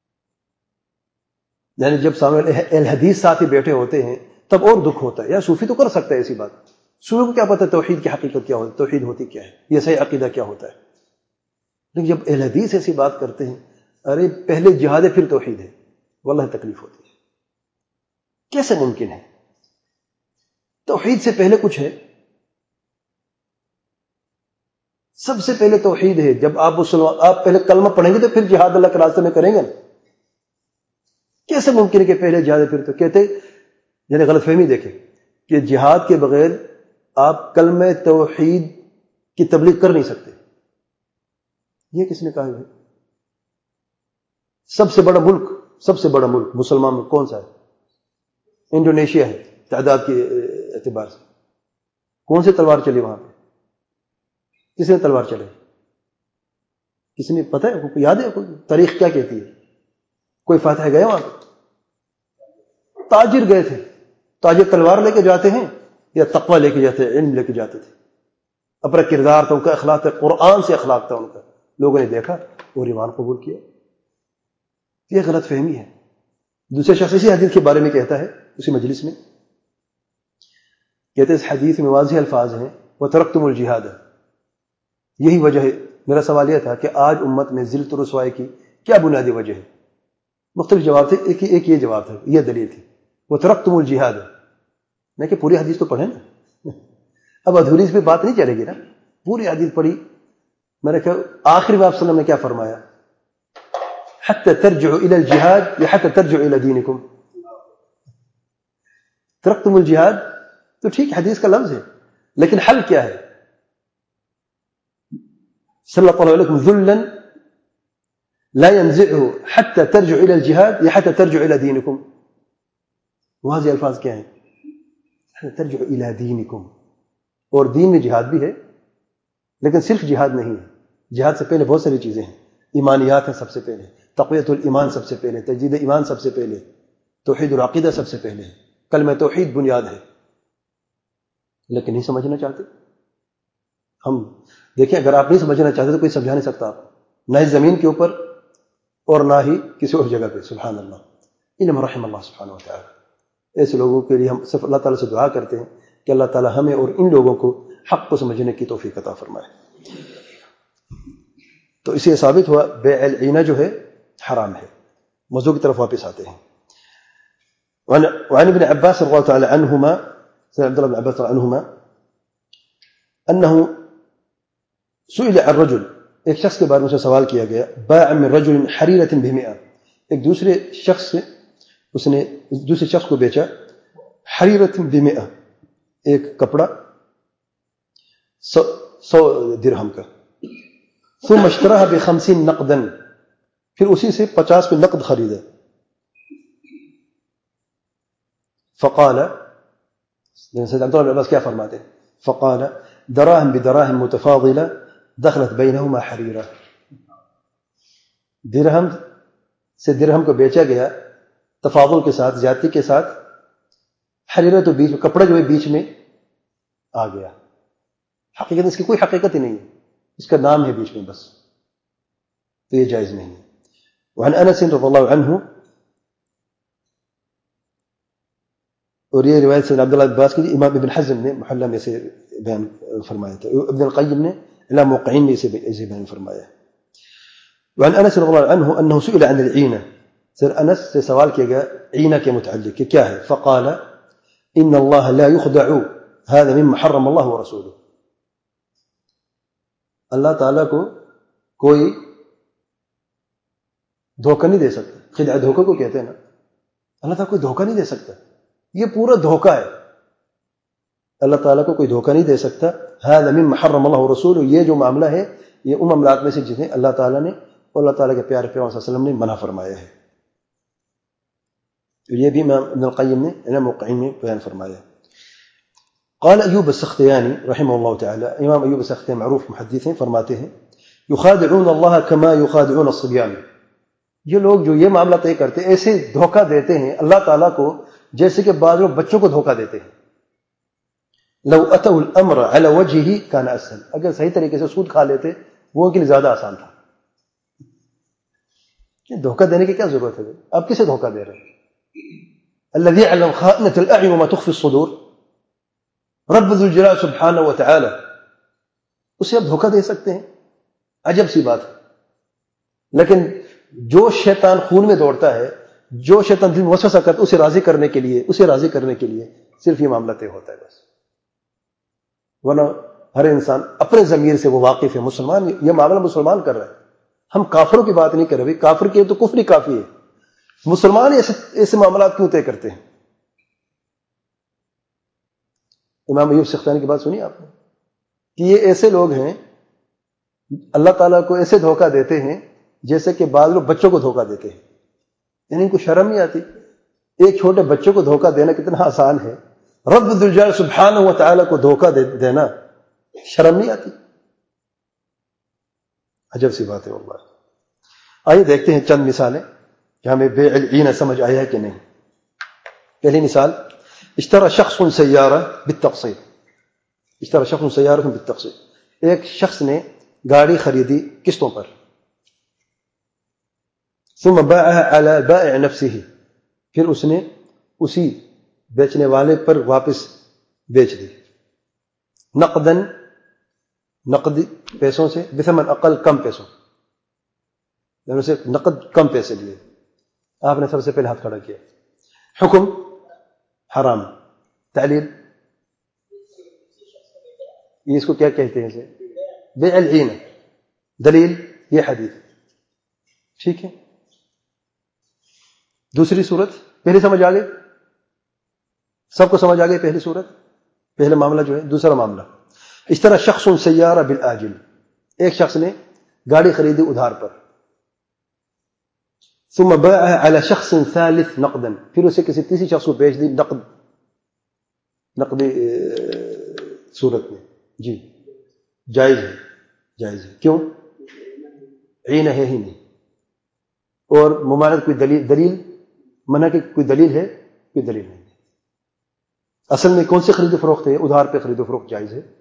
یعنی جب سامنے الحدیث ساتھی بیٹھے ہوتے ہیں تب اور دکھ ہوتا ہے. یا صوفی تو کر سکتا ہے ایسی بات. صوفی کو کیا پتا توحید کی حقیقت کیا ہوتی ہے، توحید ہوتی کیا ہے، یہ صحیح عقیدہ کیا ہوتا ہے. لیکن جب الحدیث ایسی بات کرتے ہیں، ارے پہلے جہاد ہے پھر توحید ہے، واللہ تکلیف ہوتی ہے. کیسے ممکن ہے؟ توحید سے پہلے کچھ ہے؟ سب سے پہلے توحید ہے. جب آپ پہلے کلمہ پڑھیں گے تو پھر جہاد اللہ کے راستے میں کریں گے نا. کیسے ممکن ہے کہ پہلے جہاد ہے پھر تو کہتے، یعنی غلط فہمی دیکھیں کہ جہاد کے بغیر آپ کلمہ توحید کی تبلیغ کر نہیں سکتے. یہ کس نے کہا ہے؟ سب سے بڑا ملک مسلمان ملک کون سا ہے؟ انڈونیشیا ہے تعداد کے اعتبار سے. کون سی تلوار چلی وہاں پہ؟ کس نے تلوار چلے؟ کس نے پتہ ہے؟ یاد ہے کوئی تاریخ کیا کہتی ہے؟ کوئی فاتح گئے وہاں پہ؟ تاجر گئے تھے. تاجر تلوار لے کے جاتے ہیں یا تقوی لے کے جاتے ہیں؟ علم لے کے جاتے تھے. اپنا کردار تھا، ان کا اخلاق تھا، قرآن سے اخلاق تھا ان کا. لوگوں نے دیکھا اور ایمان قبول کیا. یہ غلط فہمی ہے. دوسرے شخص اسی حدیث کے بارے میں کہتا ہے اسی مجلس میں، کہتے ہیں اس حدیث میں واضح الفاظ ہیں وَتَرَكْتُمُ الْجِهَادَ. یہی وجہ ہے. میرا سوال یہ تھا کہ آج امت میں ذلت و رسوائی کی کیا بنیادی وجہ ہے؟ مختلف جواب تھے. ایک یہ جواب تھا، یہ دلیل تھی وَتَرَكْتُمُ الْجِهَادَ. میں کہ پوری حدیث تو پڑھیں نا. اب ادھوری اس پہ بات نہیں چلے گی نا. پوری حدیث پڑھی. میں نے کہا آخری میں آپ صلی اللہ علیہ وسلم نے کیا فرمایا؟ حتى ترجعوا الى الجهاد یا حتى ترجعوا الى دینکم. ترکتم الجہاد تو ٹھیک حدیث کا لفظ ہے، لیکن حل کیا ہے؟ سلط الله عليكم ذلا لا ينزعه حتى ترجعوا الى الجهاد یا حتى ترجعوا الى دینکم. واضح الفاظ کیا ہیں؟ حتى ترجعوا الى دینکم. اور دین میں جہاد بھی ہے، لیکن صرف جہاد نہیں ہے. جہاد سے پہلے بہت ساری چیزیں ہیں. ایمانیات ہیں سب سے پہلے، تقویت الایمان سب سے پہلے، تجدید ایمان سب سے پہلے، توحید العقیدہ سب سے پہلے. کلمہ توحید بنیاد ہے، لیکن نہیں سمجھنا چاہتے. ہم دیکھیں اگر آپ نہیں سمجھنا چاہتے تو کوئی سمجھا نہیں سکتا آپ، نہ اس زمین کے اوپر اور نہ ہی کسی اور جگہ پہ. سبحان اللہ. علم رحم اللہ سبحانہ وتعالی. ایسے لوگوں کے لیے ہم صرف اللہ تعالیٰ سے دعا کرتے ہیں کہ اللہ تعالیٰ ہمیں اور ان لوگوں کو حق کو سمجھنے کی توفیق عطا فرمائے. تو اسے ثابت ہوا بیع العینہ جو ہے حرام ہے. موضوع کی طرف واپس آتے ہیں. وعن ابن عباس رضی اللہ تعالی عنہما، سيدنا عبد الله بن عباس رضي الله عنهما انه سئل عن رجل، ایک شخص کے بارے میں سوال کیا گیا، باع من رجل حريرة ب100، ایک دوسرے شخص سے اس نے دوسرے شخص کو بیچا حريرة ب100، ایک کپڑا 100 درہم کا. ثم اشتراها ب50 نقدا، پھر اسی سے 50 پہ نقد خریدا. فقال، سيدنا عبد الله بن عباس کیا فرماتے ہیں؟ فقال دراهم بدراهم متفاضلة دخلت بينهما حريرة. درہم سے درہم کو بیچا گیا تفاضل کے ساتھ، زیادتی کے ساتھ. حریرہ تو بیچ میں، کپڑا جو ہے بیچ میں آ گیا. حقیقت اس کی کوئی حقیقت ہی نہیں ہے، اس کا نام ہے بیچ میں بس. تو یہ جائز نہیں ہے. وعن انس رضی اللہ عنہ، اور یہ روایت سے عبداللہ بن عباس کی امام ابن حزم نے محلہ میں سے بیان فرمایا تھا، ابن القیم نے اعلام موقعین میں اسے بیان فرمایا. وعن انس رضی اللہ عنہ انه سئل عن العینہ، سر انس سے سوال کیا گیا عینہ کے متعلق کہ کیا ہے. فقال ان اللہ لا يخدع هذا مما حرم اللہ ورسولہ. اللہ تعالیٰ کو کوئی دھوکہ نہیں دے سکتا. خدعہ دھوکہ کو کہتے ہیں نا. اللہ تعالیٰ کوئی دھوکہ نہیں دے سکتا، یہ پورا دھوکہ ہے. اللہ تعالیٰ کو کوئی دھوکہ نہیں دے سکتا. هذا مما حرم اللہ ورسولہ، یہ جو معاملہ ہے یہ ان معاملات میں سے جنہیں اللہ تعالیٰ نے اور اللہ تعالیٰ کے پیارے پیغمبر صلی اللہ علیہ وسلم نے منع فرمایا ہے. یہ بھی امام ابن القیم نے موقعین میں بیان فرمایا. قال ایوب السختیانی رحمہ اللہ تعالی، امام ایوب السختیانی معروف محدث ہیں، فرماتے ہیں یخادعون اللہ کما یخادعون الصبیان، یہ لوگ جو یہ معاملہ طے کرتے ایسے دھوکہ دیتے ہیں اللہ تعالیٰ کو جیسے کہ بعض لوگ بچوں کو دھوکہ دیتے ہیں. لو اتوا الامر على وجهه كان اسهل، اگر صحیح طریقے سے سود کھا لیتے وہ ان کے لیے زیادہ آسان تھا. دھوکہ دینے کی کیا ضرورت ہے؟ آپ کسے دھوکہ دے رہے ہیں؟ الذي علم خائنة الاعين وما تخفي الصدور، رب ذو الجلال سبحانہ وتعالی، اسے آپ دھوکہ دے سکتے ہیں؟ عجب سی بات ہے. لیکن جو شیطان خون میں دوڑتا ہے، جو شیطان دل میں وسوسہ کرتا ہے، اسے راضی کرنے کے لیے صرف یہ معاملہ طے ہوتا ہے بس. ورنہ ہر انسان اپنے ضمیر سے وہ واقف ہے. مسلمان یہ معاملہ مسلمان کر رہا ہے، ہم کافروں کی بات نہیں کر رہے. کافر کی تو کفر ہی کافی ہے، مسلمان ایسے معاملات کیوں طے کرتے ہیں؟ امام ایوب سختیانی کی بات سنی آپ نے کہ یہ ایسے لوگ ہیں اللہ تعالیٰ کو ایسے دھوکہ دیتے ہیں جیسے کہ بعض لوگ بچوں کو دھوکہ دیتے ہیں. یعنی ان کو شرم نہیں آتی؟ ایک چھوٹے بچوں کو دھوکہ دینا کتنا آسان ہے، رب ذو الجلال سبحانہ و تعالیٰ کو دھوکہ دینا شرم نہیں آتی؟ عجب سی بات ہے واللہ. آئیے دیکھتے ہیں چند مثالیں کہ ہمیں بے علم سمجھ آیا ہے کہ نہیں. پہلی مثال، اشترى شخص سیارہ بالتقسیط. اشترى شخص سیارہ بالتقسیط، ایک شخص نے گاڑی خریدی قسطوں پر. ثم باعها على بائع نفسه، پھر اس نے اسی بیچنے والے پر واپس بیچ دی. نقدی پیسوں سے، بثمن اقل، کم پیسوں، یعنی اسے نقد کم پیسے لیے. آپ نے سب سے پہلے ہاتھ کھڑا کیا. حکم حرام. تعلیل، یہ اس کو کیا کہتے ہیں؟ اسے بیع العینہ. دلیل یہ حدیث. ٹھیک ہے. دوسری صورت، پہلی سمجھ آ گئی؟ سب کو سمجھ آ گئی پہلی صورت؟ پہلا معاملہ جو ہے. دوسرا معاملہ، اشترى شخص سیارہ بالآجل، ایک شخص نے گاڑی خریدی ادھار پر. ثم باعها على شخص ثالث نقدا، پھر اسے کسی تیسری شخص کو بیچ دی نقدی صورت میں. جی جائز ہے، جائز ہے. کیوں؟ عین ہے ہی نہیں. اور ممانعت کوئی دلیل منع کی کوئی دلیل ہے؟ کوئی دلیل نہیں. اصل میں کون سی خرید و فروخت ہے؟ ادھار پہ خرید و فروخت جائز ہے.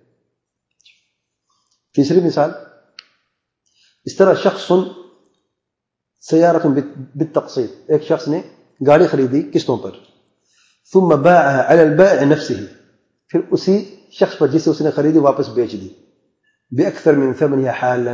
تیسری مثال، اس طرح شخص سیارۃ بالتقسیط، ایک شخص نے گاڑی خریدی قسطوں پر. ثم باعها على البائع نفسه، پھر اسی شخص پر جسے اس نے خریدی واپس بیچ دی. باکثر من ثمنها حالا،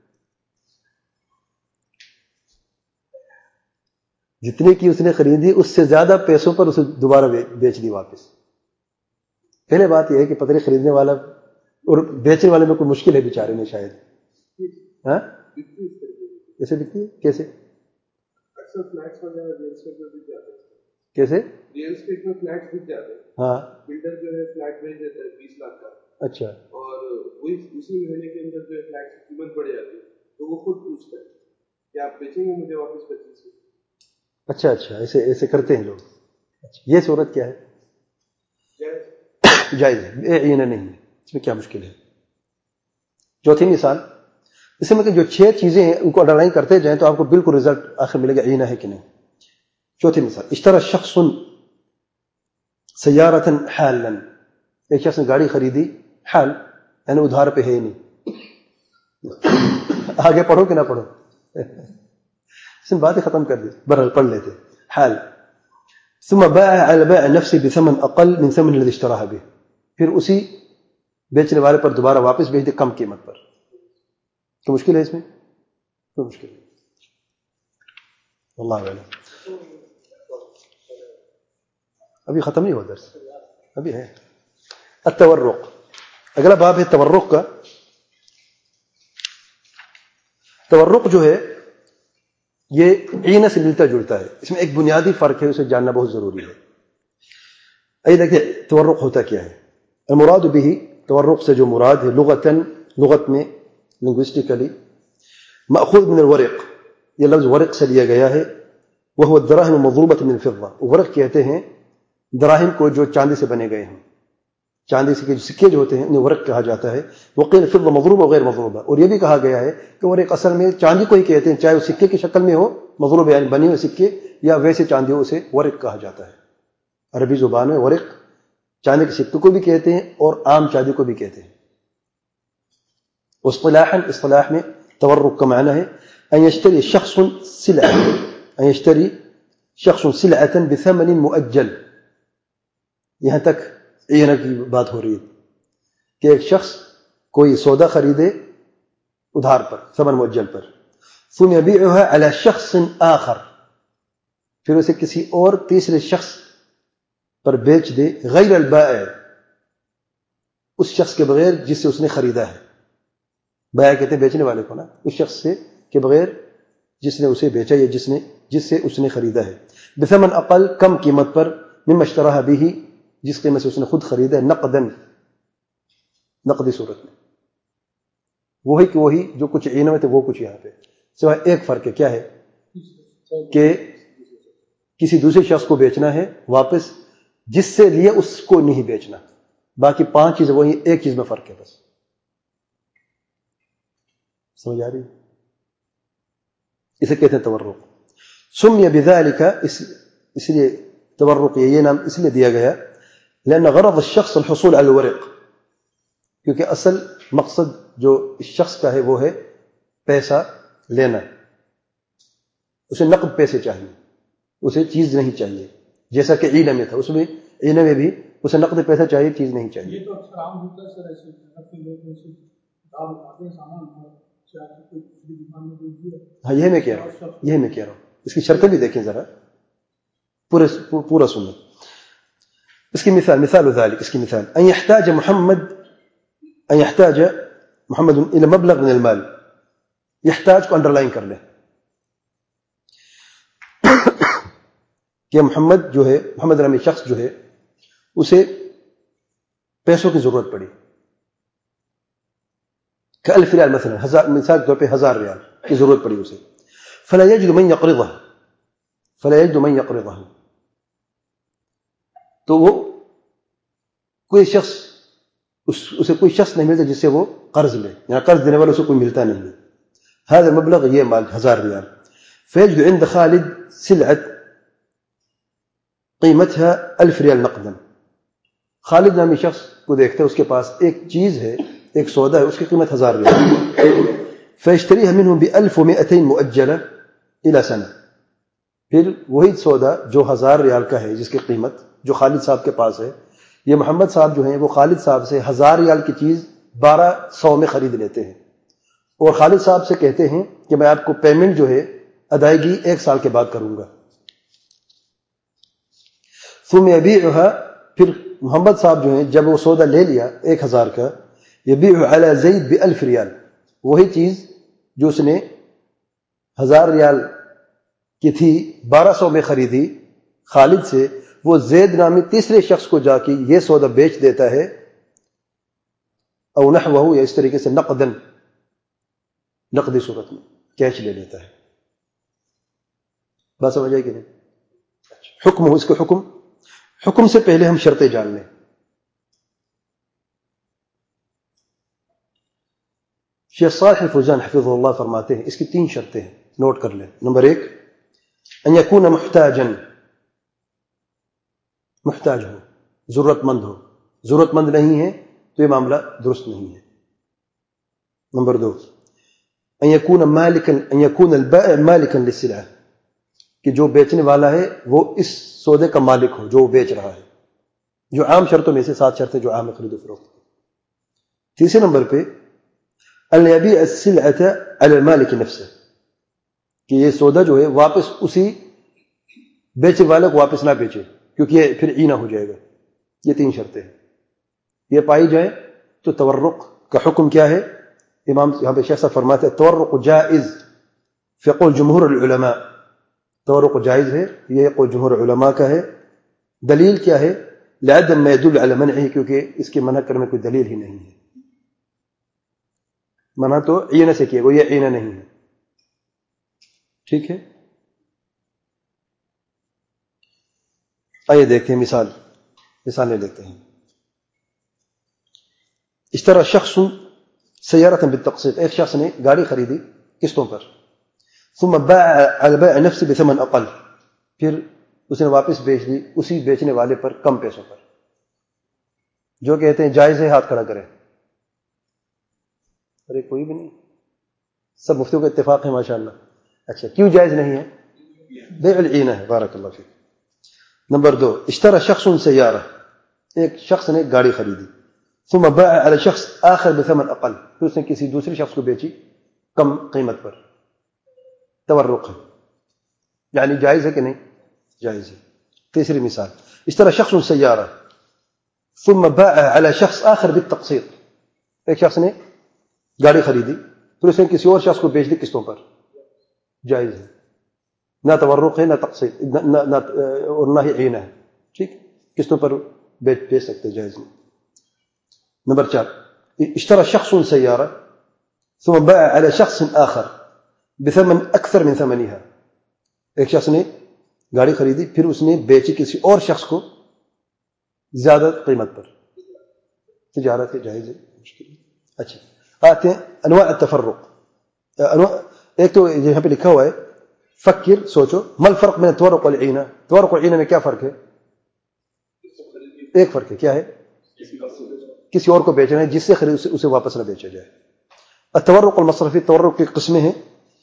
جتنے کی اس نے خریدی اس سے زیادہ پیسوں پر اسے دوبارہ بیچ دی واپس. پہلے بات یہ ہے کہ پتہ نہیں خریدنے والا اور بیچنے والے میں کوئی مشکل ہے بیچارے میں شاید. ہاں کیسے بکتی ہے؟ کیسے اکثر فلیٹس وغیرہ ریل اسٹیٹ میں بک جاتے ہیں. کیسے ریل اسٹیٹ میں فلیٹس بک جاتے ہیں. ہاں، بلڈر جو ہے فلیٹ بیچ دیتا ہے 20 لاکھ کا. اچھا. اور وہی اسی مہینے کے اندر جو ہے فلیٹ کی قیمت بڑھ جاتی ہے تو وہ خود پوچھتا ہے کہ آپ بیچیں گے مجھے واپس 25 سے. اچھا ایسے کرتے ہیں لوگ. اچھا، یہ صورت کیا ہے؟ جائز ہے، یہ نہیں ہے، اس میں کیا مشکل ہے. چوتھی مثال، اس میں کہ جو 6 چیزیں ہیں ان کو انڈر لائن کرتے جائیں تو آپ کو بالکل رزلٹ آخر ملے گا عینہ ہے کہ نہیں. چوتھی مثال، اشترى شخص سیارۃ حالا، ایک شخص نے گاڑی خریدی حال یعنی ادھار پہ ہے نہیں. آگے پڑھو کہ نہ پڑھو؟ اس نے باتیں ختم کر دی، برحال پڑھ لیتے. حال، ثم باع على بائع نفسه بثمن اقل من ثمن الذي اشتراها به، پھر اسی بیچنے والے پر دوبارہ واپس بیچ دے کم قیمت پر. تو مشکل ہے اس میں؟ کوئی مشکل نہیں. واللہ اعلم. ابھی ختم نہیں ہوا درس، ابھی ہے. التورق، اگلا باب ہے تورق کا. تورق جو ہے یہ عینہ سے ملتا جلتا ہے. اس میں ایک بنیادی فرق ہے، اسے جاننا بہت ضروری ہے. آئیے دیکھیں تورق ہوتا کیا ہے. المراد به، تورق سے جو مراد ہے لغت میں لنگوسٹیکلی، مأخوذ من الورق، یہ لفظ ورق سے لیا گیا ہے. وهو الدراهم المضروبة من الفضة، ورق کہتے ہیں دراہم کو جو چاندی سے بنے گئے ہیں. چاندی کے سکے جو ہوتے ہیں انہیں ورق کہا جاتا ہے. وقیل فضہ مضروبہ غیر مضروبہ, اور یہ بھی کہا گیا ہے کہ ورق اصل میں چاندی کو ہی کہتے ہیں, چاہے وہ سکے کی شکل میں ہو, مضروب یعنی بنے ہوئے سکے, یا ویسے چاندی ہو, اسے ورق کہا جاتا ہے. عربی زبان میں ورق چاندی کے سکے کو بھی کہتے ہیں اور عام چاندی کو بھی کہتے ہیں. اصطلاح میں تورق کا معنی ہے ان يشتري شخص سلعة بثمن مؤجل. یہاں تک عینہ کی بات ہو رہی ہے کہ ایک شخص کوئی سودا خریدے ادھار پر, ثمن مؤجل پر, ثم يبيعها على شخص آخر, پھر اسے کسی اور تیسرے شخص پر بیچ دے, غیر البائع, اس شخص کے بغیر جس سے اس نے خریدا ہے. بائع کہتے ہیں بیچنے والے کو نا, اس شخص سے کے بغیر جس نے اسے بیچا یا جس سے اس نے خریدا ہے. بثمن اقل, کم قیمت پر, مما اشتراها به, جس قیمت سے اس نے خود خریدا ہے, نقدن, نقدی صورت میں. وہی کہ وہی جو کچھ عینہ میں تھے وہ کچھ یہاں پہ, سوائے ایک فرق ہے. کیا ہے کہ کسی دوسرے شخص کو بیچنا ہے واپس, جس سے لیے اس کو نہیں بیچنا. باقی 5 چیزیں وہی, ایک چیز میں فرق ہے بس. سمجھ آ رہی؟ اسے کہتے ہیں تورق. سمی بذلك, اس لیے تورق یہ نام اس لیے دیا گیا لأن غرض الشخص الحصول على الورق, کیونکہ اصل مقصد جو اس شخص کا ہے وہ ہے پیسہ لینا. اسے نقد پیسے چاہیے, اسے چیز نہیں چاہیے. جیسا کہ عینہ میں تھا, اس میں عینہ میں بھی اسے نقد پیسہ چاہیے, چیز نہیں چاہیے. یہ تو اکثر عام ہوتا ہے سر, ایسے دعوت اٹھاتے ہیں سامان, ہاں یہ میں کہہ رہا ہوں, اس کی شرطیں بھی دیکھیں ذرا, پورا سنیں. اس کی مثال ذلك, اس کی مثال ان يحتاج محمد الى مبلغ من المال. يحتاج کو انڈر لائن کر لیں کہ محمد جو ہے, محمد نامی شخص جو ہے, اسے پیسوں کی ضرورت پڑی, كألف ريال مثلا, مثال کے طور پہ 1000 ریال کی ضرورت پڑی اسے. فلا يجد من يقرضه, تو وہ کوئی شخص اسے کوئی شخص نہیں ملتا جس سے وہ قرض لے, یعنی قرض دینے والا اسے کوئی ملتا نہیں. هذا المبلغ, یہ مال 1000 ریال. فيجد عند خالد سلعة قیمتها 1000 ریال نقدا. خالد نامی شخص کو دیکھتا ہے, اس کے پاس ایک چیز ہے, ایک سودا ہے, اس کی قیمت 1000 ریال. فيشتريها منه ب1200 مؤجلة إلى سنة. پھر وہی سودا جو 1000 ریال کا ہے, جس کی قیمت جو خالد صاحب کے پاس ہے, یہ محمد صاحب جو ہیں وہ خالد صاحب سے 1000 ریال کی چیز 1200 میں خرید لیتے ہیں, اور خالد صاحب سے کہتے ہیں کہ میں آپ کو پیمنٹ جو ہے ادائیگی 1 سال کے بعد کروں گا. ثم يبيعها, پھر محمد صاحب جو ہیں جب وہ سودا لے لیا 1000 کا, يبيع على زید ب1000 ریال, وہی چیز جو اس نے 1000 ریال کی تھی 1200 میں خریدی خالد سے, وہ زید نامی تیسرے شخص کو جا کے یہ سودا بیچ دیتا ہے, او نحوہ, یا اس طریقے سے نقدن, نقدی صورت میں کیش لے لیتا ہے. بات سمجھ آئی کہ نہیں؟ حکم ہو, اس کا حکم سے پہلے ہم شرطیں جان لیں. شیخ صالح الفوزان حفظہ اللہ فرماتے ہیں اس کی 3 شرطیں ہیں, نوٹ کر لیں. نمبر 1, ان يكون محتاجا, محتاج ہو, ضرورت مند ہو. ضرورت مند نہیں ہے تو یہ معاملہ درست نہیں ہے. نمبر 2, ان يكون البائع مالكا للسلعة, کہ جو بیچنے والا ہے وہ اس سودے کا مالک ہو جو وہ بیچ رہا ہے, جو عام شرطوں میں سے 7 شرطیں جو عام خرید و فروخت. تیسرے نمبر پہ ان يبيع السلعة على المالك نفسه, کہ یہ سودا جو ہے واپس اسی بیچنے والے کو واپس نہ بیچے, کیونکہ یہ پھر عینہ ہو جائے گا. یہ 3 شرطیں ہیں, یہ پائی جائیں تو تورق کا حکم کیا ہے. امام یہاں پہ شیخ صاحب فرماتے ہیں تورق جائز فی قول جمہور العلماء, تورق جائز ہے, یہ قول جمہور علماء کا ہے. دلیل کیا ہے؟ لعدم ما يدل على منعه, کیونکہ اس کے منع کرنے میں کوئی دلیل ہی نہیں ہے. منع تو عینہ سے کیا, وہ یہ عینہ نہیں ہے. ٹھیک ہے, آئیے دیکھتے ہیں مثالیں دیکھتے ہیں. اشترى شخص سيارة بالتقسيط، ایک شخص نے گاڑی خریدی قسطوں پر، ثم باع على بيع نفسه بثمن اقل، پھر اس نے واپس بیچ دی اسی بیچنے والے پر کم پیسوں پر. جو کہتے ہیں جائز ہے ہاتھ کھڑا کریں. ارے کوئی بھی نہیں، سب مفتیوں کا اتفاق ہے ماشاءاللہ. اچھا کیوں جائز نہیں ہے؟ بیع العینہ ہے. بارک اللہ فیک. نمبر 2، اشترى شخص سیارہ، ایک شخص نے گاڑی خریدی، ثم باع على شخص آخر بثمن اقل، پھر اس نے کسی دوسرے شخص کو بیچی کم قیمت پر. تورق ہے، یعنی جائز ہے کہ نہیں؟ جائز ہے. تیسری مثال، اشترى شخص سیارہ ثم باع على شخص آخر بالتقسيط، ایک شخص نے گاڑی خریدی پھر اس نے کسی اور شخص کو بیچ دی قسطوں پر. جائز ہے، نہ تورق ہے نہ تقسیط اور نہ ہی عینہ ہے. ٹھیک، قسطوں پر بیچ سکتے، جائز نہیں. نمبر 4، اشترى شخص سيارة ثم باع على شخص آخر بثمن أكثر من ثمنها، ایک شخص نے گاڑی خریدی پھر اس نے بیچی کسی اور شخص کو زیادہ قیمت پر. تجارت ہے، جائز ہے، مشکل ہے. اچھا آتے ہیں انواع التفرق. ایک تو یہاں پہ لکھا ہوا ہے فکر، سوچو، ما الفرق بین التورق والعینہ. تورق والعینہ میں کیا فرق ہے؟ ایک فرق ہے، کیا ہے؟ کسی اور کو بیچنا ہے، جس سے خرید اسے واپس نہ بیچا جائے. التورق المصرفی، تورق کی قسمیں ہیں.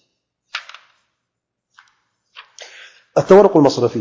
التورق المصرفی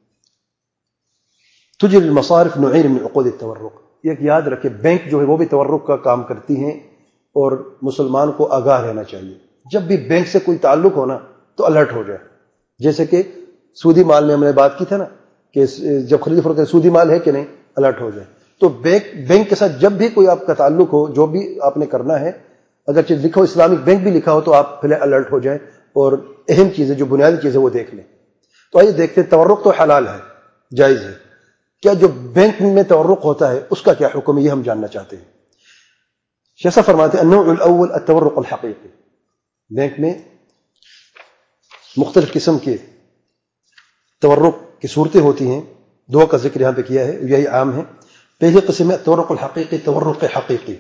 تجري المصارف نوعين من عقود التورق. ایک یاد رکھے بینک جو ہے وہ بھی تورق کا کام کرتی ہیں اور مسلمان کو آگاہ رہنا چاہیے. جب بھی بینک سے کوئی تعلق ہونا تو الرٹ ہو جائے. جیسے کہ سودی مال میں ہم نے بات کی تھا نا کہ جب خرید فروخت سودی مال ہے کہ نہیں، الرٹ ہو جائے. تو بینک کے ساتھ جب بھی کوئی آپ کا تعلق ہو، جو بھی آپ نے کرنا ہے، اگرچہ لکھا ہو اسلامک بینک بھی لکھا ہو تو آپ پہلے الرٹ ہو جائیں اور اہم چیزیں جو بنیادی چیزیں وہ دیکھ لیں. تو آئیے دیکھتے ہیں، تورق تو حلال ہے، جائز ہے. کیا جو بینک میں تورق ہوتا ہے اس کا کیا حکم ہے، یہ ہم جاننا چاہتے ہیں. شیخ فرماتے ہیں النوع الاول التورق الحقیقی. بینک میں مختلف قسم کے تورق کی صورتیں ہوتی ہیں، دو کا ذکر یہاں پہ کیا ہے، یہی عام ہے. پہلی قسم ہے تورق الحقیقی، تورق حقیقی.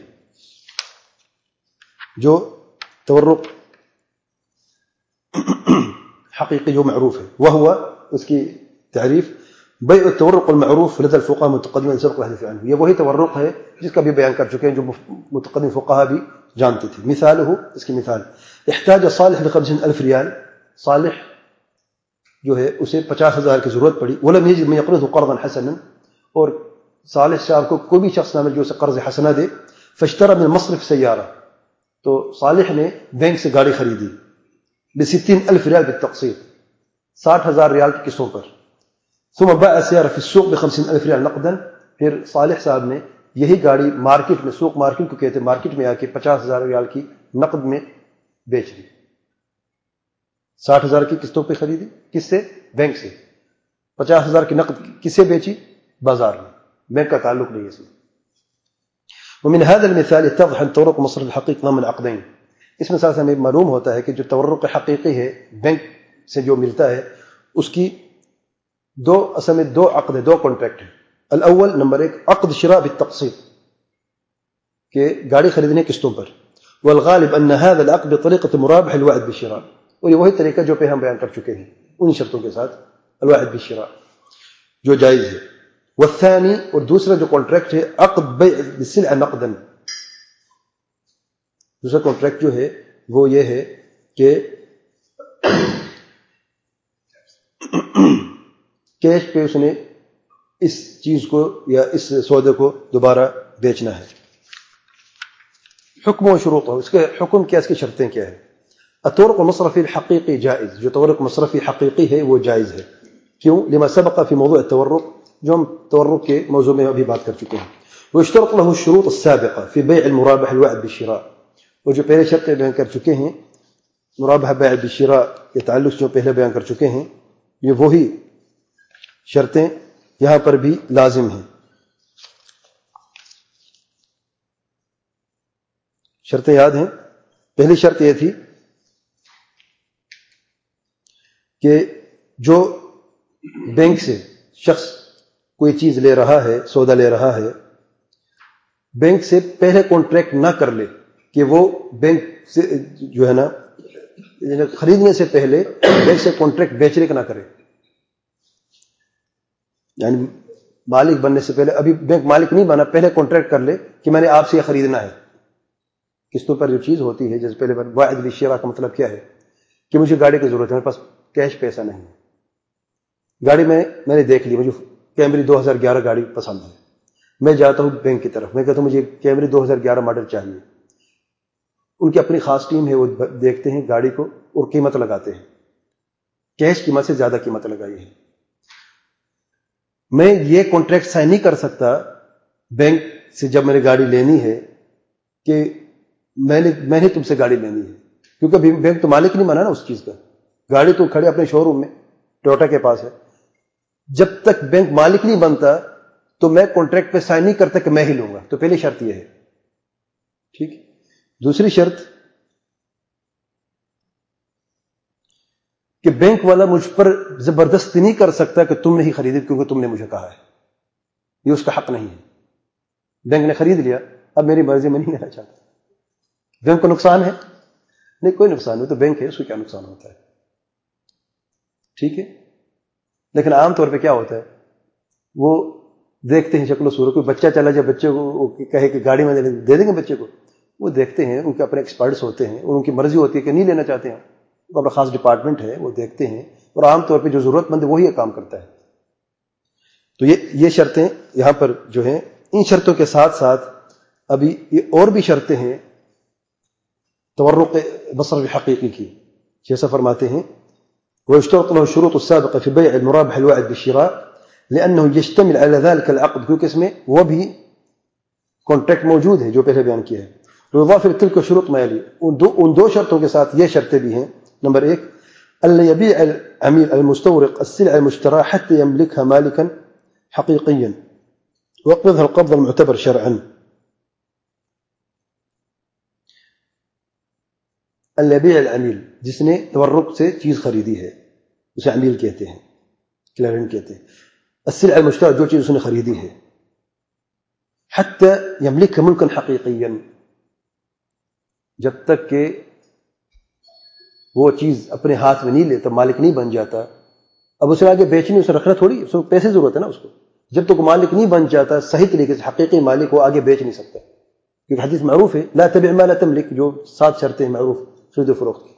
جو تورق حقیقی جو معروف ہے، وہ ہوا اس کی تعریف بیع التورق المعروف لدى الفقهاء متقدمين سبق الحديث عنه. یہ وہی تورق ہے جس کا بھی بیان کر چکے ہیں جو متقدم فقہاء بھی جانتے تھے. مثاله، اس کی مثال، احتاج صالح ب50,000 ریال، صالح جو ہے اسے 50,000 کی ضرورت پڑی، ولم يجد من يقرضه قرضا حسنا، اور صالح صاحب کو کوئی بھی شخص نہ مل جو اسے قرض حسنہ دے. فاشترى من المصرف سیارہ، تو صالح نے بینک سے گاڑی خریدی ب60,000 ریال بالتقسيط، 60,000 ریال کی قسطوں پر. ثم باع السيارة في السوق ب50,000 ریال نقدا، پھر صالح صاحب نے یہی گاڑی مارکیٹ میں، سوق مارکیٹ کو کہتے ہیں، مارکیٹ میں آ کے 50,000 ریال کی نقد میں بیچ دی. 60,000 کی قسطوں پہ خریدی، کس سے؟ بینک سے. 50,000 کی نقد کس سے بیچی؟ بازار میں. بینک کا تعلق نہیں ہے اس میں. ومن هذا المثال يتضح ان تورق مصرف الحقيقي ضمن عقدين. اس مثال سے ہمیں معلوم ہوتا ہے کہ جو تورق حقیقی ہے بینک سے جو ملتا ہے اس کی اصل میں دو عقد ہے، دو کانٹریکٹ ہیں. الاول، نمبر 1، عقد شراء بالتقسيط، کہ گاڑی خریدنے قسطوں پر. والغالب ان هذا العقد بطريقه مرابح الوعد بالشراء، اور یہ وہی طریقہ جو پہ ہم بیان کر چکے ہیں ان شرطوں کے ساتھ، الوعد بالشراء جو جائز ہے. والثاني، اور دوسرا جو کانٹریکٹ ہے، عقد بیع بالسلع نقدا. دوسرا کانٹریکٹ جو ہے وہ یہ ہے کہ کیش پہ اس نے اس چیز کو یا اس سودے کو دوبارہ بیچنا ہے. حکم و شروط، اس کے حکم کیا، اس کی شرطیں کیا ہے. التورق المصرفی الحقیقی جائز، جو تورق مصرفی حقیقی ہے وہ جائز ہے. کیوں؟ لما سبق فی موضوع التورق، جو ہم تورق کے موضوع میں ابھی بات کر چکے ہیں. واشترط له الشروط السابقه في بيع المرابح الوعد بالشراء، اور جو پہلے شرطیں بیان کر چکے ہیں مرابح بیع بالشراء کے تعلق جو پہلے بیان کر چکے ہیں، یہ وہی شرطیں یہاں پر بھی لازم ہیں. شرطیں یاد ہیں؟ پہلی شرط یہ تھی کہ جو بینک سے شخص کوئی چیز لے رہا ہے، سودا لے رہا ہے، بینک سے پہلے کانٹریکٹ نہ کر لے کہ وہ بینک سے جو ہے نا خریدنے سے پہلے بینک سے کانٹریکٹ بیچنے کا نہ کرے. یعنی مالک بننے سے پہلے، ابھی بینک مالک نہیں بنا، پہلے کانٹریکٹ کر لے کہ میں نے آپ سے یہ خریدنا ہے. قسطوں پر جو چیز ہوتی ہے، جیسے پہلے واحد بالشراء کا مطلب کیا ہے کہ مجھے گاڑی کی ضرورت ہے، میرے پاس کیش پیسہ نہیں ہے. گاڑی میں نے دیکھ لی، مجھے کیمری 2011 گاڑی پسند ہے. میں جاتا ہوں بینک کی طرف، میں کہتا ہوں مجھے کیمری 2011 ماڈل چاہیے. ان کی اپنی خاص ٹیم ہے، وہ دیکھتے ہیں گاڑی کو اور قیمت لگاتے ہیں. کیش قیمت سے زیادہ قیمت لگائی ہے. میں یہ کانٹریکٹ سائن نہیں کر سکتا بینک سے جب میں نے گاڑی لینی ہے کہ میں نے تم سے گاڑی لینی ہے، کیونکہ بینک تو مالک نہیں بنا نا اس چیز کا. گاڑی تو کھڑے اپنے شو روم میں ٹویوٹا کے پاس ہے. جب تک بینک مالک نہیں بنتا تو میں کانٹریکٹ پہ سائن نہیں کرتا کہ میں ہی لوں گا. تو پہلی شرط یہ ہے. ٹھیک. دوسری شرط کہ بینک والا مجھ پر زبردستی نہیں کر سکتا کہ تم نے ہی خریدی کیونکہ تم نے مجھے کہا ہے. یہ اس کا حق نہیں ہے. بینک نے خرید لیا، اب میری مرضی میں نہیں لینا چاہتا. بینک کو نقصان ہے؟ نہیں، کوئی نقصان نہیں. تو بینک ہے، اس کو کیا نقصان ہوتا ہے؟ ٹھیک ہے. لیکن عام طور پہ کیا ہوتا ہے، وہ دیکھتے ہیں شکل و صورت. کوئی بچہ چلا جائے، بچے کو کہے کہ گاڑی میں دے دیں گے بچے کو، وہ دیکھتے ہیں، ان کے اپنے ایکسپرٹس ہوتے ہیں اور ان کی مرضی ہوتی ہے کہ نہیں لینا چاہتے ہیں. اپنا خاص ڈپارٹمنٹ ہے، وہ دیکھتے ہیں اور عام طور پہ جو ضرورت مند ہے وہی کام کرتا ہے. تو یہ شرطیں یہاں پر جو ہیں، ان شرطوں کے ساتھ ساتھ ابھی یہ اور بھی شرطیں ہیں تورق مصرف حقیقی کی. جیسا فرماتے ہیں ويشترط له الشروط السابقة في بيع المرابح الواعد بالشراء لأنه يشتمل على ذلك العقد، کیونکہ اس میں وہ بھی کانٹریکٹ موجود ہے جو پہلے بیان کیا ہے. وإضافة لتلك الشروط ما يلي، ان دو شرطوں کے ساتھ یہ شرطیں بھی ہیں. نمبر 1 ألا يبيع العميل المستورق السلعة المشتراه حتى يملكها مالكا حقيقيا ويقبضها القبض المعتبر شرعا. البيع العميل، جس نے تورق سے چیز خریدی ہے اسے عمیل کہتے ہیں، کلیرنٹ کہتے ہیں. السلعة المشتراه، جو چیز اس نے خریدی ہے، حتى يملكها ملكا حقيقيا، جب تک کہ وہ چیز اپنے ہاتھ میں نہیں لیتا، مالک نہیں بن جاتا. اب اسے آگے بیچنی، اسے رکھنا تھوڑی، اس کو پیسے ضرورت ہے نا اس کو. جب تک مالک نہیں بن جاتا صحیح طریقے سے حقیقی مالک، وہ آگے بیچ نہیں سکتا. کیونکہ حدیث معروف ہے لا تبع ما لا تملك، جو 7 شرطیں معروف خرید و فروخت کی.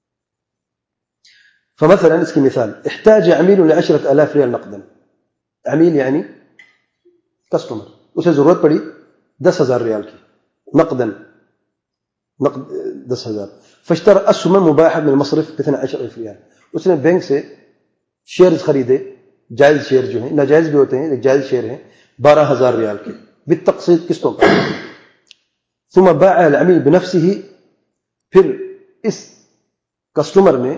فمثلا اس کی مثال، احتاج عميل ل10,000 ريال نقدا. عميل یعنی کسٹمر، اسے ضرورت پڑی 10,000 ریال کی نقدا، نقد 10,000. فاشترى اسهما مباحه من المصرف ب 12,000 ريال. اس نے بینک سے شیئرز خریدے، جائز شیئر جو ہیں، ناجائز بھی ہوتے ہیں، جائز شیئر ہیں، 12,000 ریال کے بالتقسیط، قسطوں پر. ثم باع العميل بنفسه، پھر اس کسٹمر نے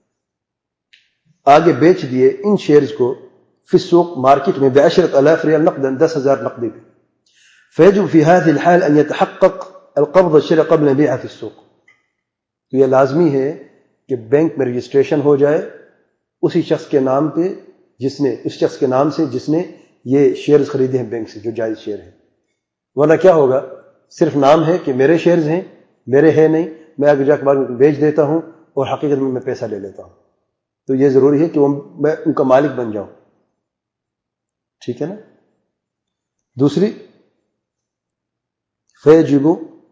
آگے بیچ دیے ان شیئرز کو فی السوق، مارکیٹ میں، ب10,000 ريال نقدا، 10,000 نقدی پہ. فيجب في هذه الحال ان يتحقق القبض الشراء قبل بيعها في السوق. تو یہ لازمی ہے کہ بینک میں رجسٹریشن ہو جائے اسی شخص کے نام پہ، جس نے، اس شخص کے نام سے جس نے یہ شیئرز خریدے ہیں بینک سے، جو جائز شیئر ہیں. ورنہ کیا ہوگا، صرف نام ہے کہ میرے شیئرز ہیں، میرے ہے نہیں، میں آگے جا کے بعد بیچ دیتا ہوں اور حقیقت میں پیسہ لے لیتا ہوں. تو یہ ضروری ہے کہ میں ان کا مالک بن جاؤں. ٹھیک ہے نا. دوسری فيجب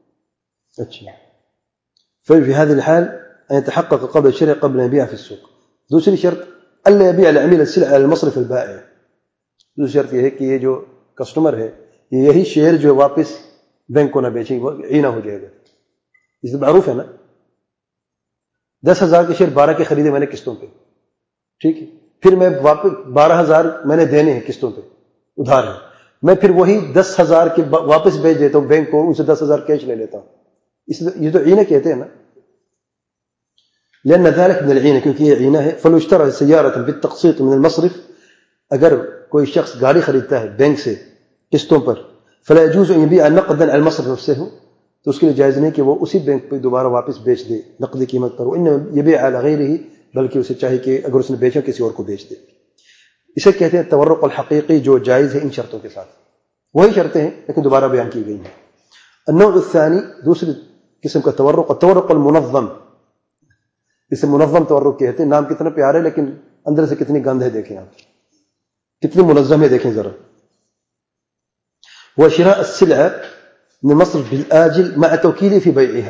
في هذه الحال أن يتحقق قبل الشراء قبل أن يبيع في السوق. دوسری شرط ألا يبيع العميل السلعة على المصرف البائع. دوسری شرط یہ ہے کہ یہ جو کسٹمر ہے یہی شیئر جو واپس بینک کو نہ بیچیں، وہ عینہ ہو جائے گا. اس سے معروف ہے نا، 10,000 کے شیئر 12 کے خریدے میں نے قسطوں پہ، ٹھیک ہے. پھر میں واپس 12,000 میں نے دینے ہیں قسطوں پہ، ادھار ہے. میں پھر وہی 10,000 کے واپس بیچ دیتا ہوں بینک کو، ان سے 10,000 کیش لے لیتا ہوں. یہ تو عینہ کہتے ہیں نا، لأن ذلك من العینہ، کیونکہ یہ عینہ ہے. فلو اشترى سيارة بالتقسيط من المصرف، اگر کوئی شخص گاڑی خریدتا ہے بینک سے قسطوں پر، فلا يجوز ان يبيع نقدا على المصرف نفسه، تو اس کے لیے جائز نہیں کہ وہ اسی بینک پہ دوبارہ واپس بیچ دے نقدی قیمت پر. وانما يبيع على غيره، بلکہ اسے چاہیے کہ اگر اس نے بیچا کسی اور کو بیچ دے. اسے کہتے ہیں تورق الحقیقی، جو جائز ہے ان شرطوں کے ساتھ. وہی شرطیں ہیں لیکن دوبارہ بیان کی گئی ہیں. النوع الثانی دوسری قسم کا تورق، التورق المنظم، اسے منظم تورق کہتے ہیں. نام کتنا پیارا ہے لیکن اندر سے کتنی گند ہے دیکھیں آپ، کتنی منظم ہے دیکھیں ذرا. وشراء السلع من مصرف بالآجل مع توكيله في بيعها.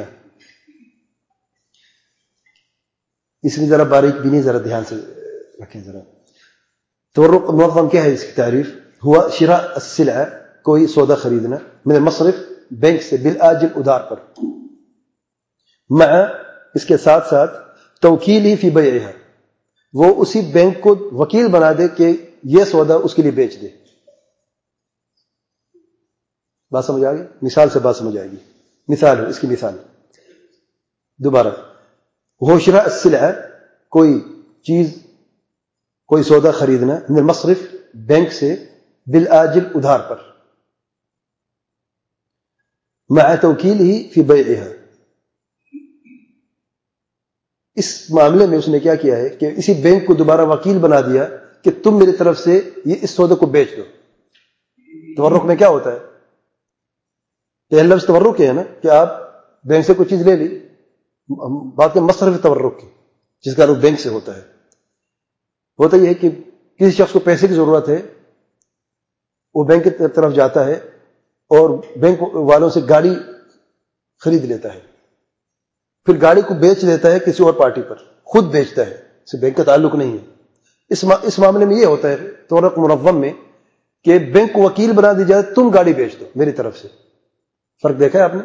اس میں ذرا باریک بینی ذرا دھیان سے رکھیں ذرا. تورق منظم کیا ہے اس کی تعریف؟ ہوا شراء السلع، کوئی سودا خریدنا، من المصرف بینک سے، بالآجل ادھار پر، مع اس کے ساتھ ساتھ توکیل فی بیعها، وہ اسی بینک کو وکیل بنا دے کہ یہ سودا اس کے لیے بیچ دے. بات سمجھ آ گئی؟ مثال سے بات سمجھ آئے گی. مثال ہے اس کی مثال دوبارہ، وہ شراء السلع، کوئی چیز کوئی سودا خریدنا، من المصرف بینک سے، بالآجل ادھار پر، مع توکیلہ فی بیعها. اس معاملے میں اس نے کیا کیا ہے کہ اسی بینک کو دوبارہ وکیل بنا دیا کہ تم میری طرف سے یہ اس سودے کو بیچ دو. تورق میں کیا ہوتا ہے؟ پہلا لفظ تورق ہے نا کہ آپ بینک سے کوئی چیز لے لی، بات کے مصرف تورق کی جس کا روپ بینک سے ہوتا ہے. ہوتا یہ ہے کہ کسی شخص کو پیسے کی ضرورت ہے، وہ بینک کی طرف جاتا ہے اور بینک والوں سے گاڑی خرید لیتا ہے، پھر گاڑی کو بیچ دیتا ہے کسی اور پارٹی پر، خود بیچتا ہے، اس سے بینک کا تعلق نہیں ہے. اس معاملے میں یہ ہوتا ہے تورق منظم میں کہ بینک کو وکیل بنا دی جائے، تم گاڑی بیچ دو میری طرف سے. فرق دیکھا ہے آپ نے؟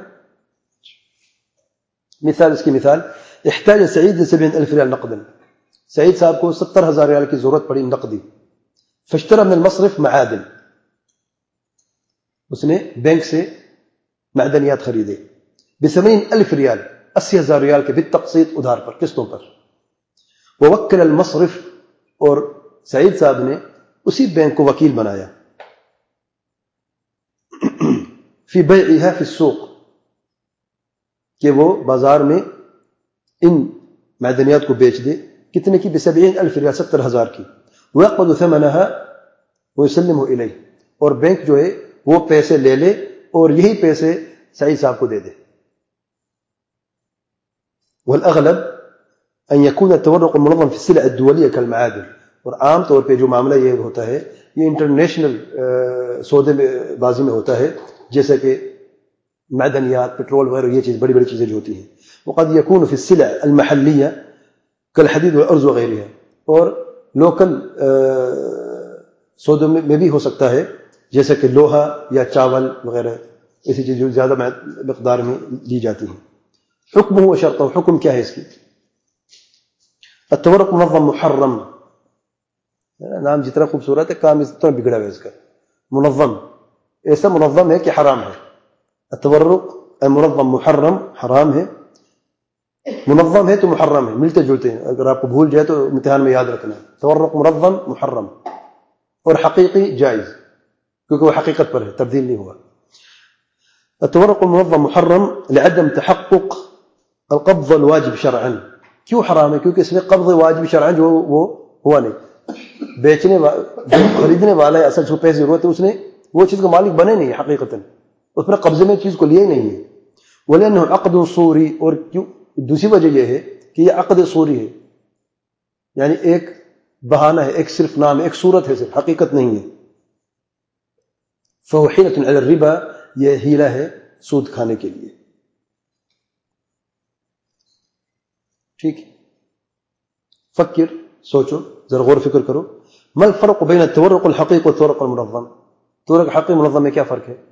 مثال، اس کی مثال، احتاج سعید 70,000 ریال نقدا، سعید صاحب کو 70,000 ریال کی ضرورت پڑی نقدی. فاشترى من المصرف معادن، اس نے بینک سے معدنیات خریدے، ب80,000 ریال، 80,000 ریال کے بالتقسیط ادھار پر، قسطوں پر. ووکل المصرف، اور سعید صاحب نے اسی بینک کو وکیل بنایا، فی بیعها فی السوق، کہ وہ بازار میں ان معدنیات کو بیچ دے. کتنے کی؟ ب70,000 ریال، 70,000 کی. ويقبض ثمنها ويسلمه الیہ، اور بینک جو ہے وہ پیسے لے لے اور یہی پیسے سعید صاحب کو دے دے. والاغلب ان يكون التورق المنظم في السلع الدوليه كالمعادن، اور عام طور پہ جو معاملہ یہ ہوتا ہے یہ انٹرنیشنل سودے میں بازی میں ہوتا ہے، جیسے کہ معدنیات، پیٹرول وغیرہ، یہ چیز بڑی بڑی چیزیں جو ہوتی ہیں. وقد يكون في السلع المحليه كالحديد والارز وغيرها، اور لوکل سودوں میں بھی ہو سکتا ہے جیسے کہ لوہا یا چاول وغیرہ، ایسی چیزیں جو زیادہ مقدار میں لی جاتی ہیں. حکمہ و شرطہ، حکم کیا ہے اس کی؟ التورق منظم محرم، نام جتنا خوبصورت ہے کام اتنا بگڑا ہے اس کا. منظم، ایسا منظم ہے کہ حرام ہے. التورق منظم محرم، حرام ہے. منظم ہے تو محرم ہے، ملتے جلتے ہیں. اگر آپ کو بھول جائے تو امتحان میں یاد رکھنا ہے. تورق منظم محرم، اور حقیقی جائز کیونکہ وہ حقیقت پر ہے، تبدیل نہیں ہوا. التورق المنظم محرم لعدم تحقق القبض الواجب شرعا. کیوں حرام ہے؟ کیونکہ اس میں قبض واجب شرعا جو وہ ہوا نہیں. بیچنے خریدنے والا ہے، اصل جو پیسے ضرورت ہے، اس نے وہ چیز کا مالک بنے نہیں حقیقتاً، اس نے قبضے میں چیز کو لیے نہیں ہے. ولأنه عقد صوری، اور کیوں؟ دوسری وجہ یہ ہے کہ یہ عقد صوری ہے، یعنی ایک بہانہ ہے، ایک صرف نام ہے، ایک صورت ہے، صرف حقیقت نہیں ہے. فهو حیلة علی الربا، یہ ہیلہ ہے سود کھانے کے لیے. ٹھیک، فکر، سوچو ذرا، غور فکر کرو. ما الفرق بین التورق الحقیقی والتورق المنظم؟ تورق حقیقی منظم میں کیا فرق ہے؟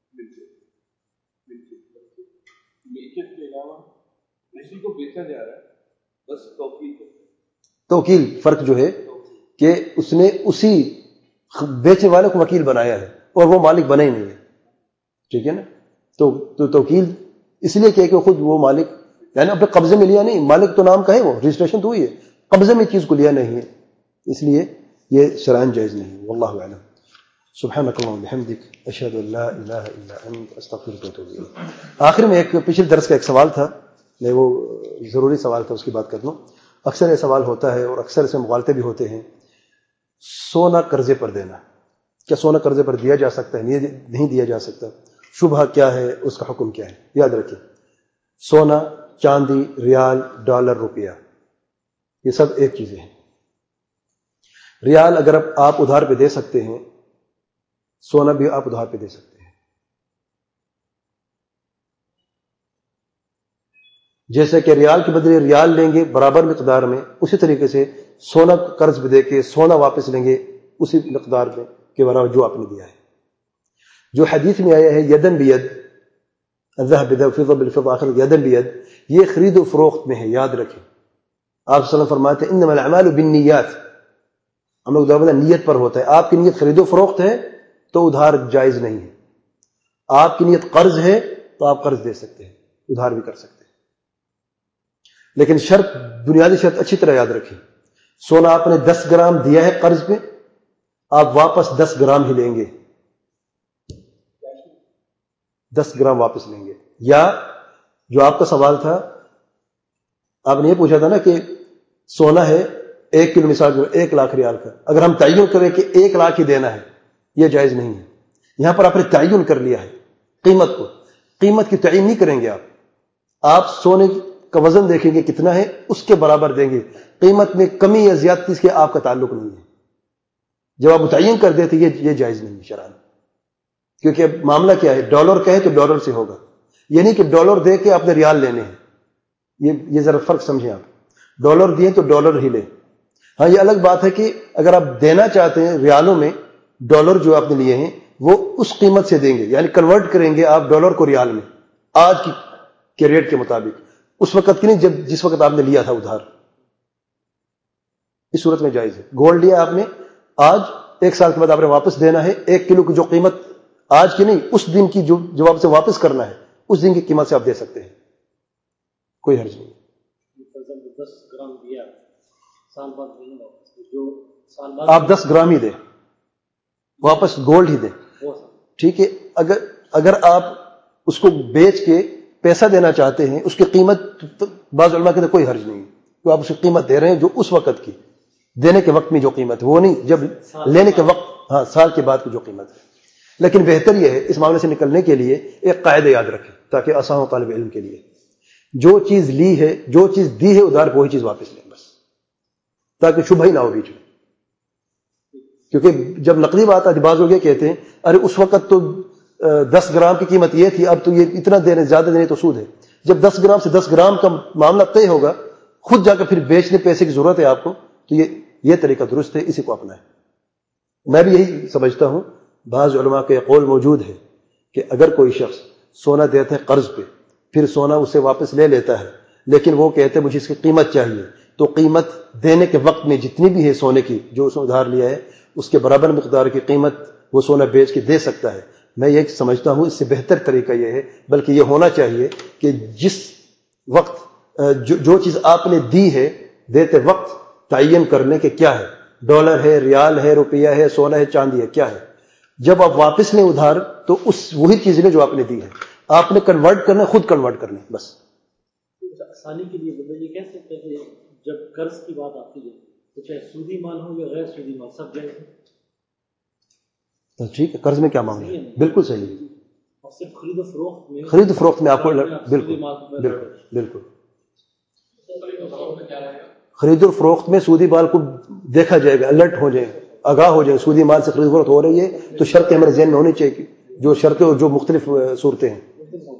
ملکیت کے علاوہ کسی کو بیچا جا رہا ہے، بس توکیل. توکیل فرق جو ہے کہ اس نے اسی بیچنے والے کو وکیل بنایا ہے اور وہ مالک بنا ہی نہیں ہے. ٹھیک ہے نا؟ تو توکیل اس لیے کہ خود وہ مالک، یعنی اپنے قبضے میں لیا نہیں، مالک تو نام کا ہے، وہ رجسٹریشن تو ہوئی ہے، قبضے میں چیز کو لیا نہیں ہے، اس لیے یہ شرعاً جائز نہیں. واللہ اعلم. سبحانک اللہم وبحمدک، اشہد ان لا الہ الا انت، استغفرک واتوب الیک. آخر میں ایک پچھلے درس کا ایک سوال تھا، میں وہ ضروری سوال تھا، اس کی بات کر لوں. اکثر یہ سوال ہوتا ہے اور اکثر سے مغالطے بھی ہوتے ہیں. سونا قرضے پر دینا کیا سونا قرضے پر دیا جا سکتا ہے؟ نہیں دیا جا سکتا. شبہ کیا ہے، اس کا حکم کیا ہے؟ یاد رکھیں، سونا، چاندی، ریال، ڈالر، روپیہ، یہ سب ایک چیزیں ہیں. ریال اگر آپ ادھار پہ دے سکتے ہیں، سونا بھی آپ ادھار پہ دے سکتے ہیں. جیسے کہ ریال کے بدلے ریال لیں گے برابر مقدار میں، اسی طریقے سے سونا قرض پہ دے کے سونا واپس لیں گے اسی مقدار میں کے برابر جو آپ نے دیا ہے. جو حدیث میں آیا ہے یدن بید، الذهب بالفضة بالفضة آخر یدن بید، یہ خرید و فروخت میں ہے. یاد رکھیں، آپ صلی اللہ علیہ وسلم فرماتے ہیں انما الاعمال بالنیات، ہم لوگ دعوت نیت پر ہوتا ہے. آپ کی نیت خرید و فروخت ہے تو ادھار جائز نہیں ہے. آپ کی نیت قرض ہے تو آپ قرض دے سکتے ہیں، ادھار بھی کر سکتے ہیں. لیکن شرط، بنیادی شرط اچھی طرح یاد رکھیں، سونا آپ نے 10 گرام دیا ہے قرض پہ، آپ واپس 10 گرام ہی لیں گے، 10 گرام واپس لیں گے. یا جو آپ کا سوال تھا، آپ نے یہ پوچھا تھا نا کہ سونا ہے 1 کلو، مثال 1 لاکھ ریال کا، اگر ہم تعین کریں کہ 1 لاکھ ہی دینا ہے، یہ جائز نہیں ہے. یہاں پر آپ نے تعین کر لیا ہے قیمت کو، قیمت کی تعین نہیں کریں گے. آپ سونے کا وزن دیکھیں گے کتنا ہے، اس کے برابر دیں گے. قیمت میں کمی یا زیادتی اس کے آپ کا تعلق نہیں ہے. جب آپ متعین کر دیتے یہ جائز نہیں ہے شرعاً. کیونکہ اب معاملہ کیا ہے، ڈالر کا ہے تو ڈالر سے ہوگا، یہ نہیں کہ ڈالر دے کے آپ نے ریال لینے ہیں. یہ ذرا فرق سمجھیں. آپ ڈالر دیے تو ڈالر ہی لیں. ہاں یہ الگ بات ہے کہ اگر آپ دینا چاہتے ہیں ریالوں میں، ڈالر جو آپ نے لیے ہیں وہ اس قیمت سے دیں گے، یعنی کنورٹ کریں گے آپ ڈالر کو ریال میں آج کے ریٹ کے مطابق، اس وقت کی نہیں جس وقت آپ نے لیا تھا ادھار. اس صورت میں جائز ہے. گولڈ لیا آپ نے آج، 1 سال کے بعد آپ نے واپس دینا ہے. 1 کلو کی جو قیمت آج کی نہیں، اس دن کی جو آپ سے واپس کرنا ہے، اس دن کی قیمت سے آپ دے سکتے ہیں، کوئی حرج نہیں. 10 گرام دیا سال بعد جو سال بعد آپ 10 گرام ہی دیں، واپس گولڈ ہی دیں. ٹھیک ہے. اگر آپ اس کو بیچ کے پیسہ دینا چاہتے ہیں، اس کی قیمت، بعض علماء کہتے ہیں کوئی حرج نہیں، تو آپ اس کی قیمت دے رہے ہیں جو اس وقت کی، دینے کے وقت میں جو قیمت، وہ نہیں جب لینے کے وقت، ہاں سال کے بعد کی جو قیمت ہے. لیکن بہتر یہ ہے اس معاملے سے نکلنے کے لیے ایک قاعدہ یاد رکھیں تاکہ آسان ہو طالب علم کے لیے. جو چیز لی ہے، جو چیز دی ہے ادھار، وہی چیز واپس لیں بس، تاکہ شبہ ہی نہ ہو بیچ میں. کیونکہ جب نقدی بات آتی، بعض لوگ یہ کہتے ہیں ارے اس وقت تو 10 گرام کی قیمت یہ تھی، اب تو یہ اتنا دینے، زیادہ دینے تو سود ہے. جب 10 گرام سے 10 گرام کا معاملہ طے ہوگا، خود جا کر پھر بیچنے پیسے کی ضرورت ہے آپ کو، تو یہ طریقہ درست ہے، اسی کو اپنائیں. میں بھی یہی سمجھتا ہوں. بعض علماء کے قول موجود ہے کہ اگر کوئی شخص سونا دیتا ہے قرض پہ، پھر سونا اسے واپس لے لیتا ہے، لیکن وہ کہتے ہیں مجھے اس کی قیمت چاہیے، تو قیمت دینے کے وقت میں جتنی بھی ہے سونے کی جو اس نے ادھار لیا ہے، اس کے برابر مقدار کی قیمت وہ سونا بیچ کے دے سکتا ہے. میں یہ سمجھتا ہوں اس سے بہتر طریقہ یہ ہے، بلکہ یہ ہونا چاہیے کہ جس وقت جو چیز آپ نے دی ہے، دیتے وقت تعین کرنے کے کیا ہے، ڈالر ہے، ریال ہے، روپیہ ہے، سونا ہے، چاندی ہے، کیا ہے. جب آپ واپس لیں ادھار تو وہی چیز لیں جو آپ نے دی ہے، آپ نے کنورٹ کرنا، خود کنورٹ کرنا بس. آسانی کے لیے بندہ یہ کہہ سکتے ہیں کہ جب قرض کی بات آتی ہے تو چاہے سودی مال ہو یا غیر سودی مال، سب جائز ہے. تو ٹھیک ہے، قرض میں کیا معاملہ ہے؟ بالکل صحیح ہے. اور صرف خرید و فروخت میں، خرید و فروخت میں آپ کو بالکل بالکل خرید و فروخت میں سودی مال کو دیکھا جائے گا، الرٹ ہو جائے، آگاہ ہو جائے، سودی مال سے خرید و فروخت ہو رہی ہے تو شرطیں ہمارے ذہن میں ہونی چاہیے، جو شرطیں اور جو مختلف صورتیں ہیں.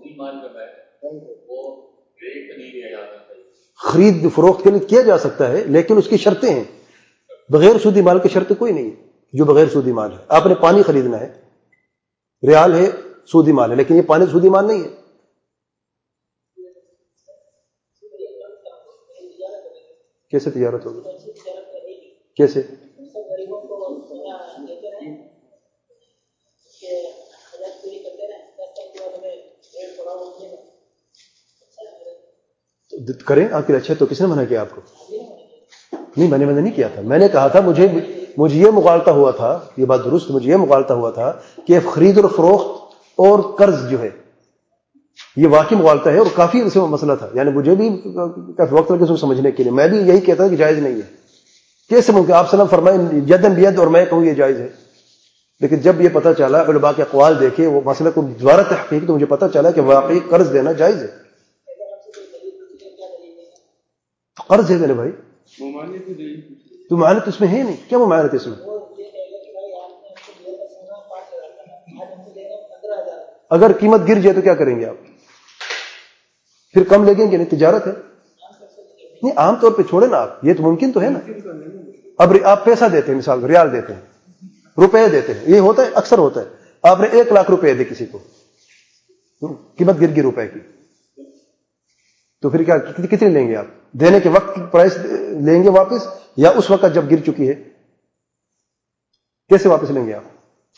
خرید فروخت کے لیے کیا جا سکتا ہے، لیکن اس کی شرطیں ہیں. بغیر سودی مال کی شرط کوئی نہیں ہے جو بغیر سودی مال ہے. آپ نے پانی خریدنا ہے، ریال ہے، سودی مال ہے، لیکن یہ پانی سودی مال نہیں ہے. کیسے تجارت ہوگی؟ کیسے؟ کریں آپ کے اچھا. تو کس نے منع کیا آپ کو؟ نہیں، میں نے منع نہیں کیا تھا. میں نے کہا تھا مجھے یہ مغالطہ ہوا تھا، یہ بات درست، مجھے یہ مغالطہ ہوا تھا کہ خرید اور فروخت اور قرض جو ہے یہ واقعی مغالطہ ہے اور کافی اس میں مسئلہ تھا. یعنی مجھے بھی کافی وقت لگا اس کو سمجھنے کے لیے. میں بھی یہی کہتا تھا کہ جائز نہیں ہے. کیسے ممکن؟ آپ صلی اللہ علیہ وسلم فرمائے یدن بید اور میں کہوں یہ جائز ہے. لیکن جب یہ پتہ چلا علماء کے اقوال دیکھے وہ مسئلے کو دوبارہ تحقیق تو مجھے پتہ چلا کہ واقعی قرض دینا جائز ہے. قرض ہے میرے بھائی, تو ممانعت اس میں ہے نہیں. کیا ممانعت اس میں؟ اگر قیمت گر جائے تو کیا کریں گے آپ؟ پھر کم لگیں گے نہیں, تجارت ہے. نہیں عام طور پہ چھوڑے نا آپ, یہ تو ممکن تو ہے نا. اب آپ پیسہ دیتے ہیں, مثال ریال دیتے ہیں, روپے دیتے ہیں, یہ ہوتا ہے اکثر ہوتا ہے. آپ نے 1 لاکھ روپے دے کسی کو, قیمت گر گئی روپے کی, تو پھر کیا کتنے لیں گے آپ؟ دینے کے وقت پرائس لیں گے واپس, یا اس وقت جب گر چکی ہے کیسے واپس لیں گے آپ؟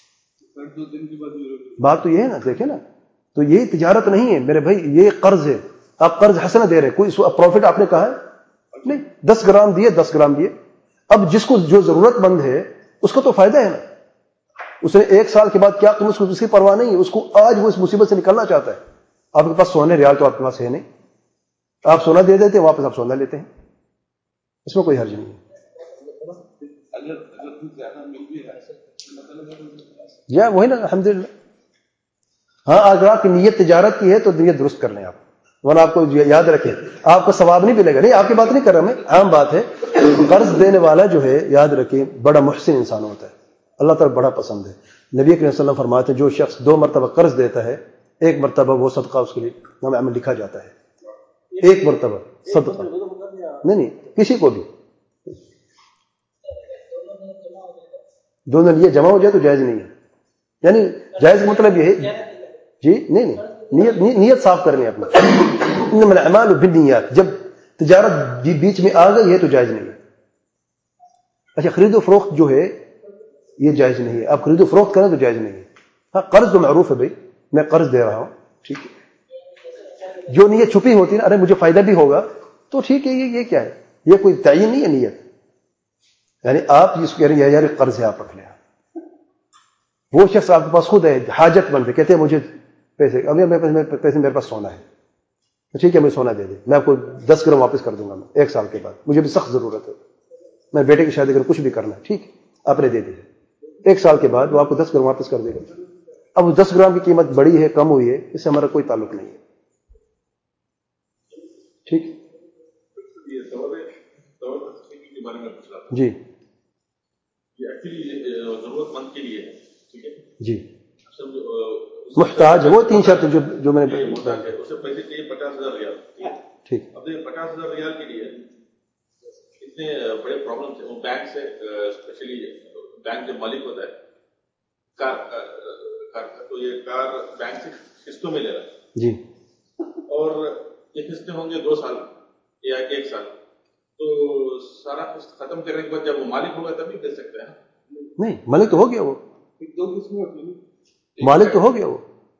بات تو یہ ہے نا, دیکھیں نا, تو یہ تجارت نہیں ہے میرے بھائی, یہ قرض ہے. آپ قرض حسنہ دے رہے ہیں, کوئی پروفٹ آپ نے کہا ہے نہیں. 10 گرام دیے, 10 گرام دیے. اب جس کو جو ضرورت مند ہے اس کو تو فائدہ ہے نا. اس نے 1 سال کے بعد کیا قیمت, اس کی پرواہ نہیں ہے, اس کو آج وہ اس مصیبت سے نکلنا چاہتا ہے. آپ کے پاس سونے ریال تو آپ کے پاس ہے نہیں, آپ سونا دے دیتے ہیں, واپس آپ سونا لیتے ہیں, اس میں کوئی حرج نہیں ہے. یا وہی نا, الحمدللہ. ہاں اگر آپ کی نیت تجارت کی ہے تو نیت درست کر لیں آپ, ورنہ آپ کو یاد رکھیں آپ کو ثواب نہیں ملے گا. نہیں آپ کی بات نہیں کر رہا میں, عام بات ہے. قرض دینے والا جو ہے یاد رکھیں بڑا محسن انسان ہوتا ہے, اللہ تعالیٰ بڑا پسند ہے. نبی کریم صلی اللہ علیہ وسلم فرماتے ہیں جو شخص 2 مرتبہ قرض دیتا ہے, 1 مرتبہ وہ صدقہ اس کے لیے نام عمل لکھا جاتا ہے. 1 مرتبہ صدقہ, نہیں کسی کو بھی. دونوں لیے جمع ہو جائے تو جائز نہیں ہے. یعنی جائز مطلب یہ ہے جی نہیں, نیت صاف کرنی ہے اپنا. انما الاعمال بالنیات, جب تجارت بیچ میں آ گئی ہے تو جائز نہیں ہے. اچھا خرید و فروخت جو ہے یہ جائز نہیں ہے, آپ خرید و فروخت کریں تو جائز نہیں ہے. ہاں قرض تو معروف ہے بھائی, میں قرض دے رہا ہوں, ٹھیک ہے. جو نیت چھپی ہوتی ہے نا, ارے مجھے فائدہ بھی ہوگا تو ٹھیک ہے, یہ کیا ہے, یہ کوئی تعین نہیں ہے نیت. یعنی آپ جس کو کہہ رہے ہیں یار قرض ہے آپ رکھ لیں. وہ شخص آپ کے پاس خود ہے, حاجت مند ہے, کہتے ہیں مجھے پیسے, اب پیسے میرے پاس سونا ہے, ٹھیک ہے میں سونا دے دیں, میں آپ کو 10 گرام واپس کر دوں گا, میں 1 سال کے بعد, مجھے بھی سخت ضرورت ہے, میں بیٹے کی شادی کر کچھ بھی کرنا ہے, ٹھیک آپ نے دے دی. 1 سال کے بعد وہ آپ کو 10 گرام واپس کر دے گا. اب 10 گرام کی قیمت بڑی ہے کم ہوئی ہے, اس سے ہمارا کوئی تعلق نہیں ہے, ٹھیک. جی ضرورت مند کے لیے جی محتاج ہے, وہ 3 شرط جو میں نے اسے پیسے چاہیے 50,000 ریال, ٹھیک. اب 50,000 ریال کے لیے اتنے بڑے پرابلم تھے. وہ بینک سے اسپیشلی بینک جو مالک ہوتا ہے کار تو یہ کار بینک سے قسطوں میں لے رہا ہے جی, اور یہ قسطیں ہوں گے 2 سال یا 1 سال, تو سارا قسط ختم کرنے کے بعد جب وہ مالک ہوگا تبھی دے سکتے ہیں. نہیں مالک تو ہو گیا, وہ 2 قسمیں ہوتی ہیں, مالک تو ہو گیا, وہ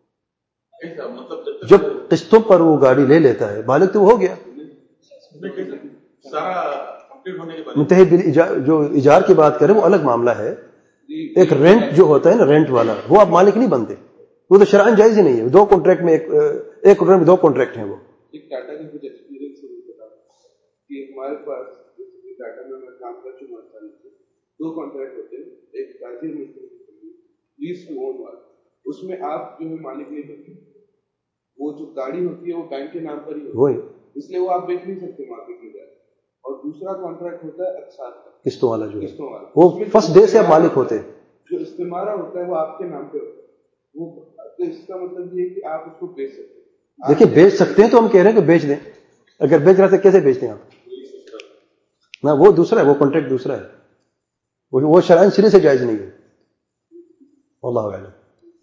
مطلب جب قسطوں پر وہ گاڑی لے لیتا ہے مالک تو ہو گیا. سارا کمپلیٹ ہونے کے بعد منتہی جو ایجار کی بات کریں وہ الگ معاملہ ہے. ایک رینٹ جو ہوتا ہے نا, رینٹ والا, وہ آپ مالک نہیں بنتے, وہ تو شرعاً جائز ہی نہیں ہے. 2 کانٹریکٹ میں ایک کانٹریکٹ میں 2 کانٹریکٹ ہیں. وہ ایک ٹاٹا کے کچھ ایکسپیرینس سے بتا کہ ہمارے پاس ٹاٹا میں کام کر چکا ہوں, 2 کانٹریکٹ ہوتے ہیں, ایک تاجر لیز ٹو اون والا, اس میں آپ جو ہے مالک نہیں بنتے, وہ جو گاڑی ہوتی ہے وہ بینک کے نام پر ہی ہوتی ہے, اس لیے وہ آپ بیچ نہیں سکتے مارکیٹ میں جا کے. اور دوسرا کانٹریکٹ ہوتا ہے اقساط کا, قسطوں والا, جو وہ فرسٹ ڈے سے آپ مالک ہوتے ہیں. جو استعمارہ ہوتا ہے وہ آپ کے نام پہ ہوتا ہے. وہ تو اس کا مطلب یہ ہے کہ آپ اس کو بیچ سکتے ہیں. دیکھیں بیچ سکتے ہیں تو ہم کہہ رہے ہیں کہ بیچ دیں. اگر بیچ رہا تھا کیسے بیچتے ہیں آپ؟ نہ وہ دوسرا ہے, وہ کانٹریکٹ دوسرا ہے, وہ شرعاً سرے سے جائز نہیں ہے. اللہ اعلم.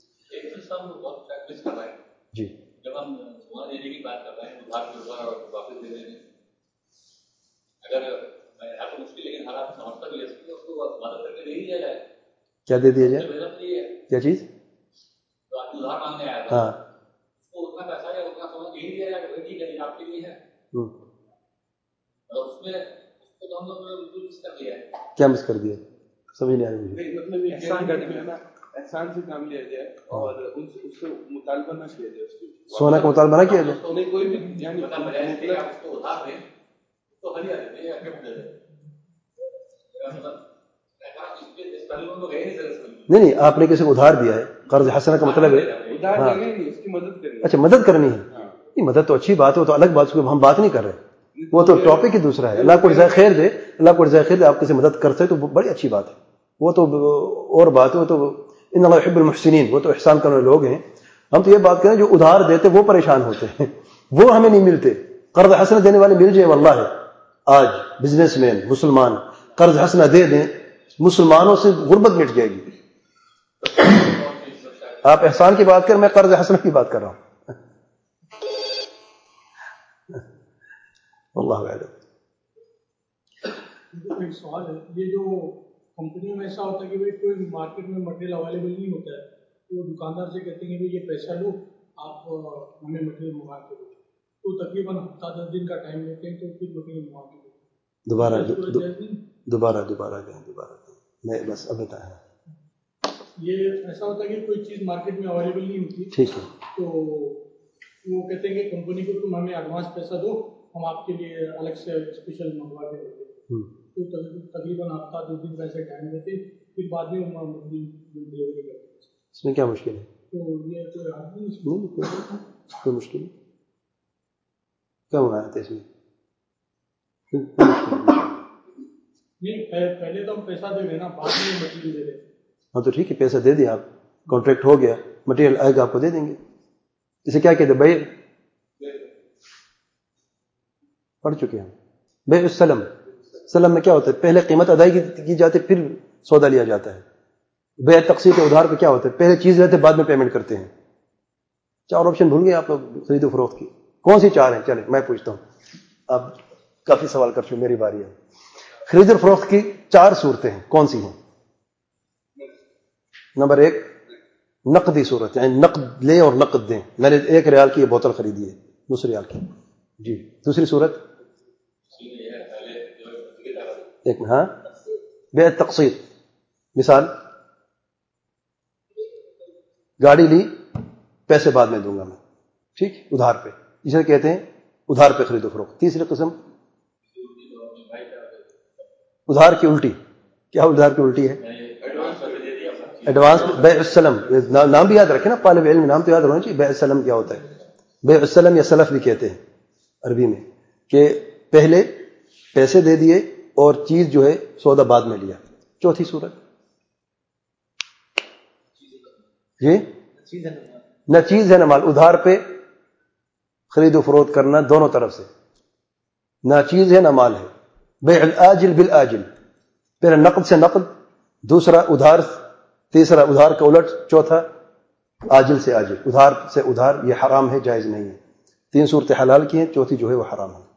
جی جب ہم سونا دینے کی بات کر رہے ہیں ادھار واپس دے دیں, اگر میں مشکل لیکن حالات سمجھتا بھی ہے اس کو مدد کر کے دے دیا جائے. کیا دے دیا جائے؟ کیا چیز؟ تو آپ ادھار مانگنے آیا تھا, اس کو اتنا پیسہ یا اتنا سونا دے دیا جائے کہ ٹھیک ہے آپ کے لیے ہے, اور اس میں اس کو تو ہم لوگ مس کر دیا ہے. کیا مس کر دیا؟ سمجھ نہیں آ رہی مجھے. مطلب یہ احسان سے کام لیا جائے اور اس سے مطالبہ نہ کیا جائے, سونا کا مطالبہ نہ کیا جائے. کوئی بھی یعنی اس کو ادھار دیں تو ہریا دیتے ہیں, نہیں آپ نے کسی کو ادھار دیا ہے, قرض حسنہ کا مطلب ہے ادھار ہاں. دیں گے نہیں, اس کی مدد کریں گے. اچھا مدد کرنی ہے, نہیں مدد تو اچھی بات ہے, وہ تو الگ بات, ہم بات نہیں کر رہے, وہ تو ٹاپک ہی دوسرا ہے. اللہ کو جزائے خیر دے, اللہ کو جزائے خیر دے, آپ کسی مدد کرتے تو بڑی اچھی بات ہے, وہ تو اور بات ہے, وہ تو ان اللہ يحب المحسنین, وہ تو احسان کرنے والے لوگ ہیں. ہم تو یہ بات کریں جو ادھار دیتے وہ پریشان ہوتے ہیں, وہ ہمیں نہیں ملتے. قرض حسنہ دینے والے مل جائے واللہ ہے, آج بزنس مین مسلمان قرض حسنہ دے دیں, مسلمانوں سے غربت مٹ جائے گی. آپ احسان کی بات کریں, میں قرض حسنہ کی بات کر رہا ہوں. اللہ اعلم. ایک سوال ہے, یہ جو کمپنیوں میں ایسا ہوتا ہے کہ بھائی کوئی مارکیٹ میں مٹیریل اویلیبل نہیں ہوتا ہے, تو دکاندار سے کہتے ہیں کہ یہ پیسہ لو, آپ ہمیں مٹیریل منگا کے دو, تو تقریباً ہفتہ 10 دن کا ٹائم لیتے ہیں, تو پھر مٹیریل منگا کے دو. دوبارہ میں بس اب بتایا. یہ ایسا ہوتا ہے کہ کوئی چیز مارکیٹ میں اویلیبل نہیں ہوتی, ٹھیک ہے, تو وہ کہتے ہیں کہ کمپنی کو تم ہمیں ایڈوانس پیسہ دو, ہم آپ کے لیے الگ سے اسپیشل منگوا کے دیتے ہیں. تو تقریباً ہفتہ 2 دن کا ایسے ٹائم دیتے, پھر بعد میں ڈلیوری کرتے ہیں. اس میں کیا مشکل ہے؟ تو یہ کوئی حل نہیں, کوئی مشکل نہیں, کیا منگایا تھا اس میں؟ نہیں, پہلے تو ہم پیسہ دے دینا, بعد میں مٹیریل دے دیں. ہاں تو ٹھیک ہے, پیسہ دے دیں آپ, کانٹریکٹ ہو گیا, مٹیریل آئے گا آپ کو دے دیں گے. اسے کیا کہتے ہیں؟ بیع پڑھ چکے ہیں. بیع السلم, سلم میں کیا ہوتا ہے؟ پہلے قیمت ادائیگی کی جاتی ہے, پھر سودا لیا جاتا ہے. بیع تقسیط ادھار پہ کیا ہوتا ہے؟ پہلے چیز لیتے بعد میں پیمنٹ کرتے ہیں. 4 آپشن بھول گئے آپ لوگ خرید و فروخت کی, کون سی 4 ہیں؟ چلیں میں پوچھتا ہوں, آپ کافی سوال کر چکے, میری باری ہے. خرید و فروخت کی 4 صورتیں ہیں, کون سی ہیں؟ نمبر 1 نقدی صورت, یعنی نقد لیں اور نقد دیں. میں نے 1 ریال کی یہ بوتل خریدی ہے, 2 ریال کی. جی. دوسری صورت ایک میں, ہاں بیع تقسیط, مثال گاڑی لی, پیسے بعد میں دوں گا میں, ٹھیک, ادھار پہ, اسے کہتے ہیں ادھار پہ خرید و فروخت. تیسری قسم ادھار کی الٹی. کیا ادھار کی الٹی ہے؟ ایڈوانس. بیع السلم, نام بھی یاد رکھیں نا طالب علم, نام تو یاد ہونا چاہیے. بیع السلم کیا ہوتا ہے؟ بیع السلم یا سلف بھی کہتے ہیں عربی میں, کہ پہلے پیسے دے دیے اور چیز جو ہے سودا بعد میں لیا. چوتھی صورت جی نہ چیز ہے نہ مال, ادھار پہ خرید و فروخت کرنا دونوں طرف سے, نہ چیز ہے نہ مال ہے. بیع الآجل بالآجل, پہلے نقد سے نقد, دوسرا ادھار, تیسرا ادھار کا الٹ, چوتھا آجل سے آجل, ادھار سے ادھار. یہ حرام ہے, جائز نہیں ہے. 3 صورتیں حلال کی ہیں, چوتھی جو ہے وہ حرام ہے.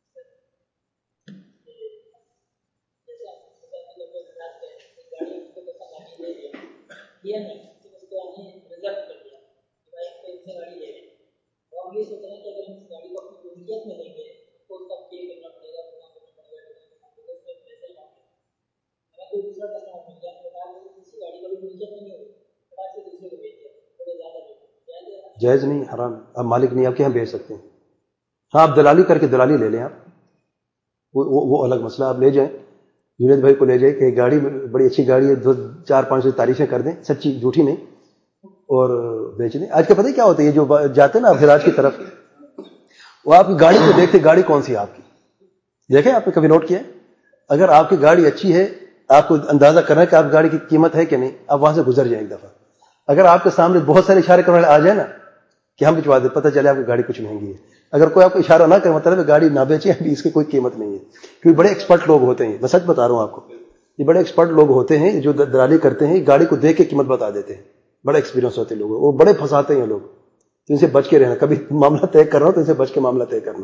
جائز نہیں, حرام. آپ مالک نہیں, آپ کے یہاں بیچ سکتے ہیں. ہاں آپ دلالی کر کے دلالی لے لیں, آپ وہ الگ مسئلہ. آپ لے جائیں, جنید بھائی کو لے جائیں کہ گاڑی بڑی اچھی گاڑی ہے, 4-5 تعریفیں کر دیں, سچی جھوٹی نہیں, اور بیچ دیں. آج کا پتہ کیا ہوتا ہے, یہ جو جاتے ہیں نا فراج کی طرف, وہ آپ کی گاڑی کو دیکھتے, گاڑی کون سی ہے آپ کی, دیکھیں آپ نے کبھی نوٹ کیا ہے؟ اگر آپ کی گاڑی اچھی ہے, آپ کو اندازہ کرنا ہے کہ آپ کی گاڑی کی قیمت ہے کہ نہیں, آپ وہاں سے گزر جائیں ایک دفعہ. اگر آپ کے سامنے بہت سارے اشارے کرنے والے آ جائیں نا کہ ہم بھجوا دیں, پتہ چلے آپ کی گاڑی کچھ مہنگی ہے. اگر کوئی آپ کو اشارہ نہ کرے, مطلب گاڑی نہ بیچے, ابھی اس کی کوئی قیمت نہیں ہے. کیونکہ بڑے ایکسپرٹ لوگ ہوتے ہیں, میں سچ بتا رہا ہوں آپ کو, یہ بڑے ایکسپرٹ لوگ ہوتے ہیں جو دلالی کرتے ہیں, گاڑی کو دیکھ کے قیمت بتا دیتے ہیں. بڑے ایکسپیرینس ہوتے ہیں لوگ, وہ بڑے پھنساتے ہیں لوگ. تو ان سے بچ کے رہنا, کبھی معاملہ طے کر رہا ہو تو ان سے بچ کے معاملہ طے کرنا.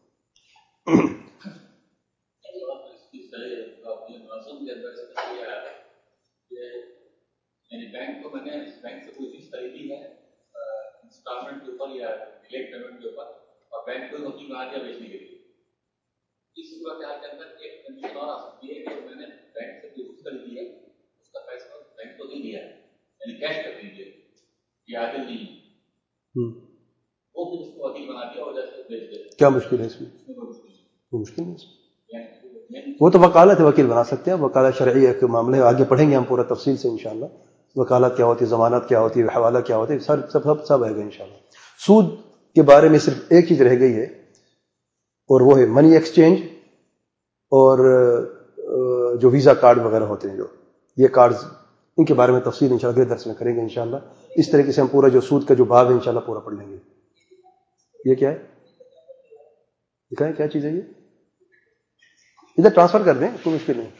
بینک کو میں نے بینک سے کوئی چیز خریدی ہے انسٹالمنٹ کے اوپر یا ڈیلیٹ پیمنٹ کے اوپر, اور بینک کو نوٹی بنا دیا بیچنے کے لیے. اس صورت حال کے اندر ایک کنڈیشن اور آ سکتی ہے کہ میں نے بینک سے کوئی چیز خریدی ہے, اس کا پیسہ بینک کو نہیں دیا ہے, یعنی کیش کر دیجیے, یہ عادل نہیں ہے, وہ پھر اس کو وکیل بنا دیا اور جیسے بیچ دیا. کیا مشکل ہے اس میں؟ کوئی مشکل نہیں. وہ تو وکالت ہے، وکیل بنا سکتے ہیں. وکالت شرعی ایک معاملہ ہے، آگے پڑھیں گے ہم پورا تفصیل سے انشاءاللہ. وکالت کیا ہوتی ہے، ضمانت کیا ہوتی ہے، حوالہ کیا ہوتی ہے، سب ہے گا انشاءاللہ. سود کے بارے میں صرف ایک چیز رہ گئی ہے، اور وہ ہے منی ایکسچینج اور جو ویزا کارڈ وغیرہ ہوتے ہیں، جو یہ کارڈز، ان کے بارے میں تفصیل انشاءاللہ اگلے درس میں کریں گے انشاءاللہ. اس طریقے سے ہم پورا جو سود کا جو باب ہے انشاءاللہ پورا پڑھ لیں گے. یہ کیا ہے؟ دکھائیں کیا چیز ہے یہ؟ ادھر ٹرانسفر کر دیں، کوئی مشکل نہیں.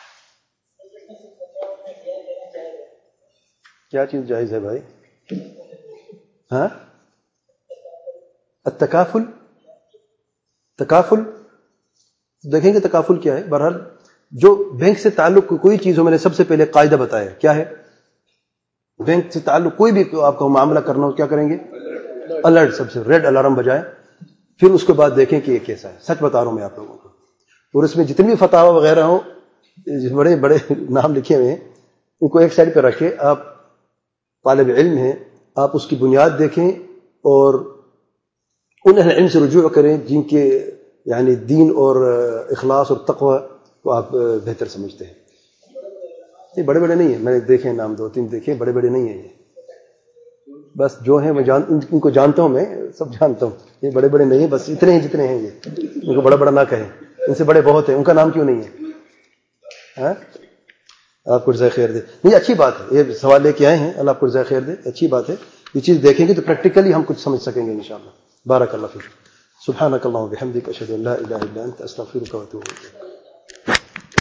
کیا چیز جائز ہے بھائی؟ ہاں، التکافل. تکافل دیکھیں گے تکافل کیا ہے. بہرحال جو بینک سے تعلق کوئی چیز ہو، میں نے سب سے پہلے قاعدہ بتایا کیا ہے. بینک سے تعلق کوئی بھی آپ کو معاملہ کرنا ہو، کیا کریں گے؟ الرٹ، سب سے ریڈ الارم بجائیں، پھر اس کے بعد دیکھیں کہ یہ کیسا ہے. سچ بتا رہا ہوں میں آپ لوگوں کو. اور اس میں جتنے بھی فتاوی وغیرہ ہوں، بڑے بڑے نام لکھے ہوئے ہیں، ان کو ایک سائڈ پہ رکھیں. آپ طالب علم ہیں، آپ اس کی بنیاد دیکھیں اور ان اہل علم سے رجوع کریں جن کے یعنی دین اور اخلاص اور تقوی کو آپ بہتر سمجھتے ہیں. یہ بڑے بڑے نہیں ہیں، میں نے دیکھے نام 2-3 دیکھے، بڑے بڑے نہیں ہیں یہ. بس جو ہیں میں ان کو جانتا ہوں، میں سب جانتا ہوں. یہ بڑے بڑے نہیں ہیں، بس اتنے ہیں جتنے ہیں. یہ ان کو بڑا بڑا نہ کہیں، ان سے بڑے بہت ہیں. ان کا نام کیوں نہیں ہے؟ ہاں، آپ کو جزائے خیر دے. نہیں، اچھی بات ہے، یہ سوال لے کے آئے ہیں، اللہ آپ کو جزائے خیر دے. اچھی بات ہے، یہ چیز دیکھیں گے تو پریکٹیکلی ہم کچھ سمجھ سکیں گے انشاءاللہ. بارک اللہ فیک. سبحانک اللہم و بحمدک، اشہد ان لا الہ الا انت، استغفرک و اتوب الیک.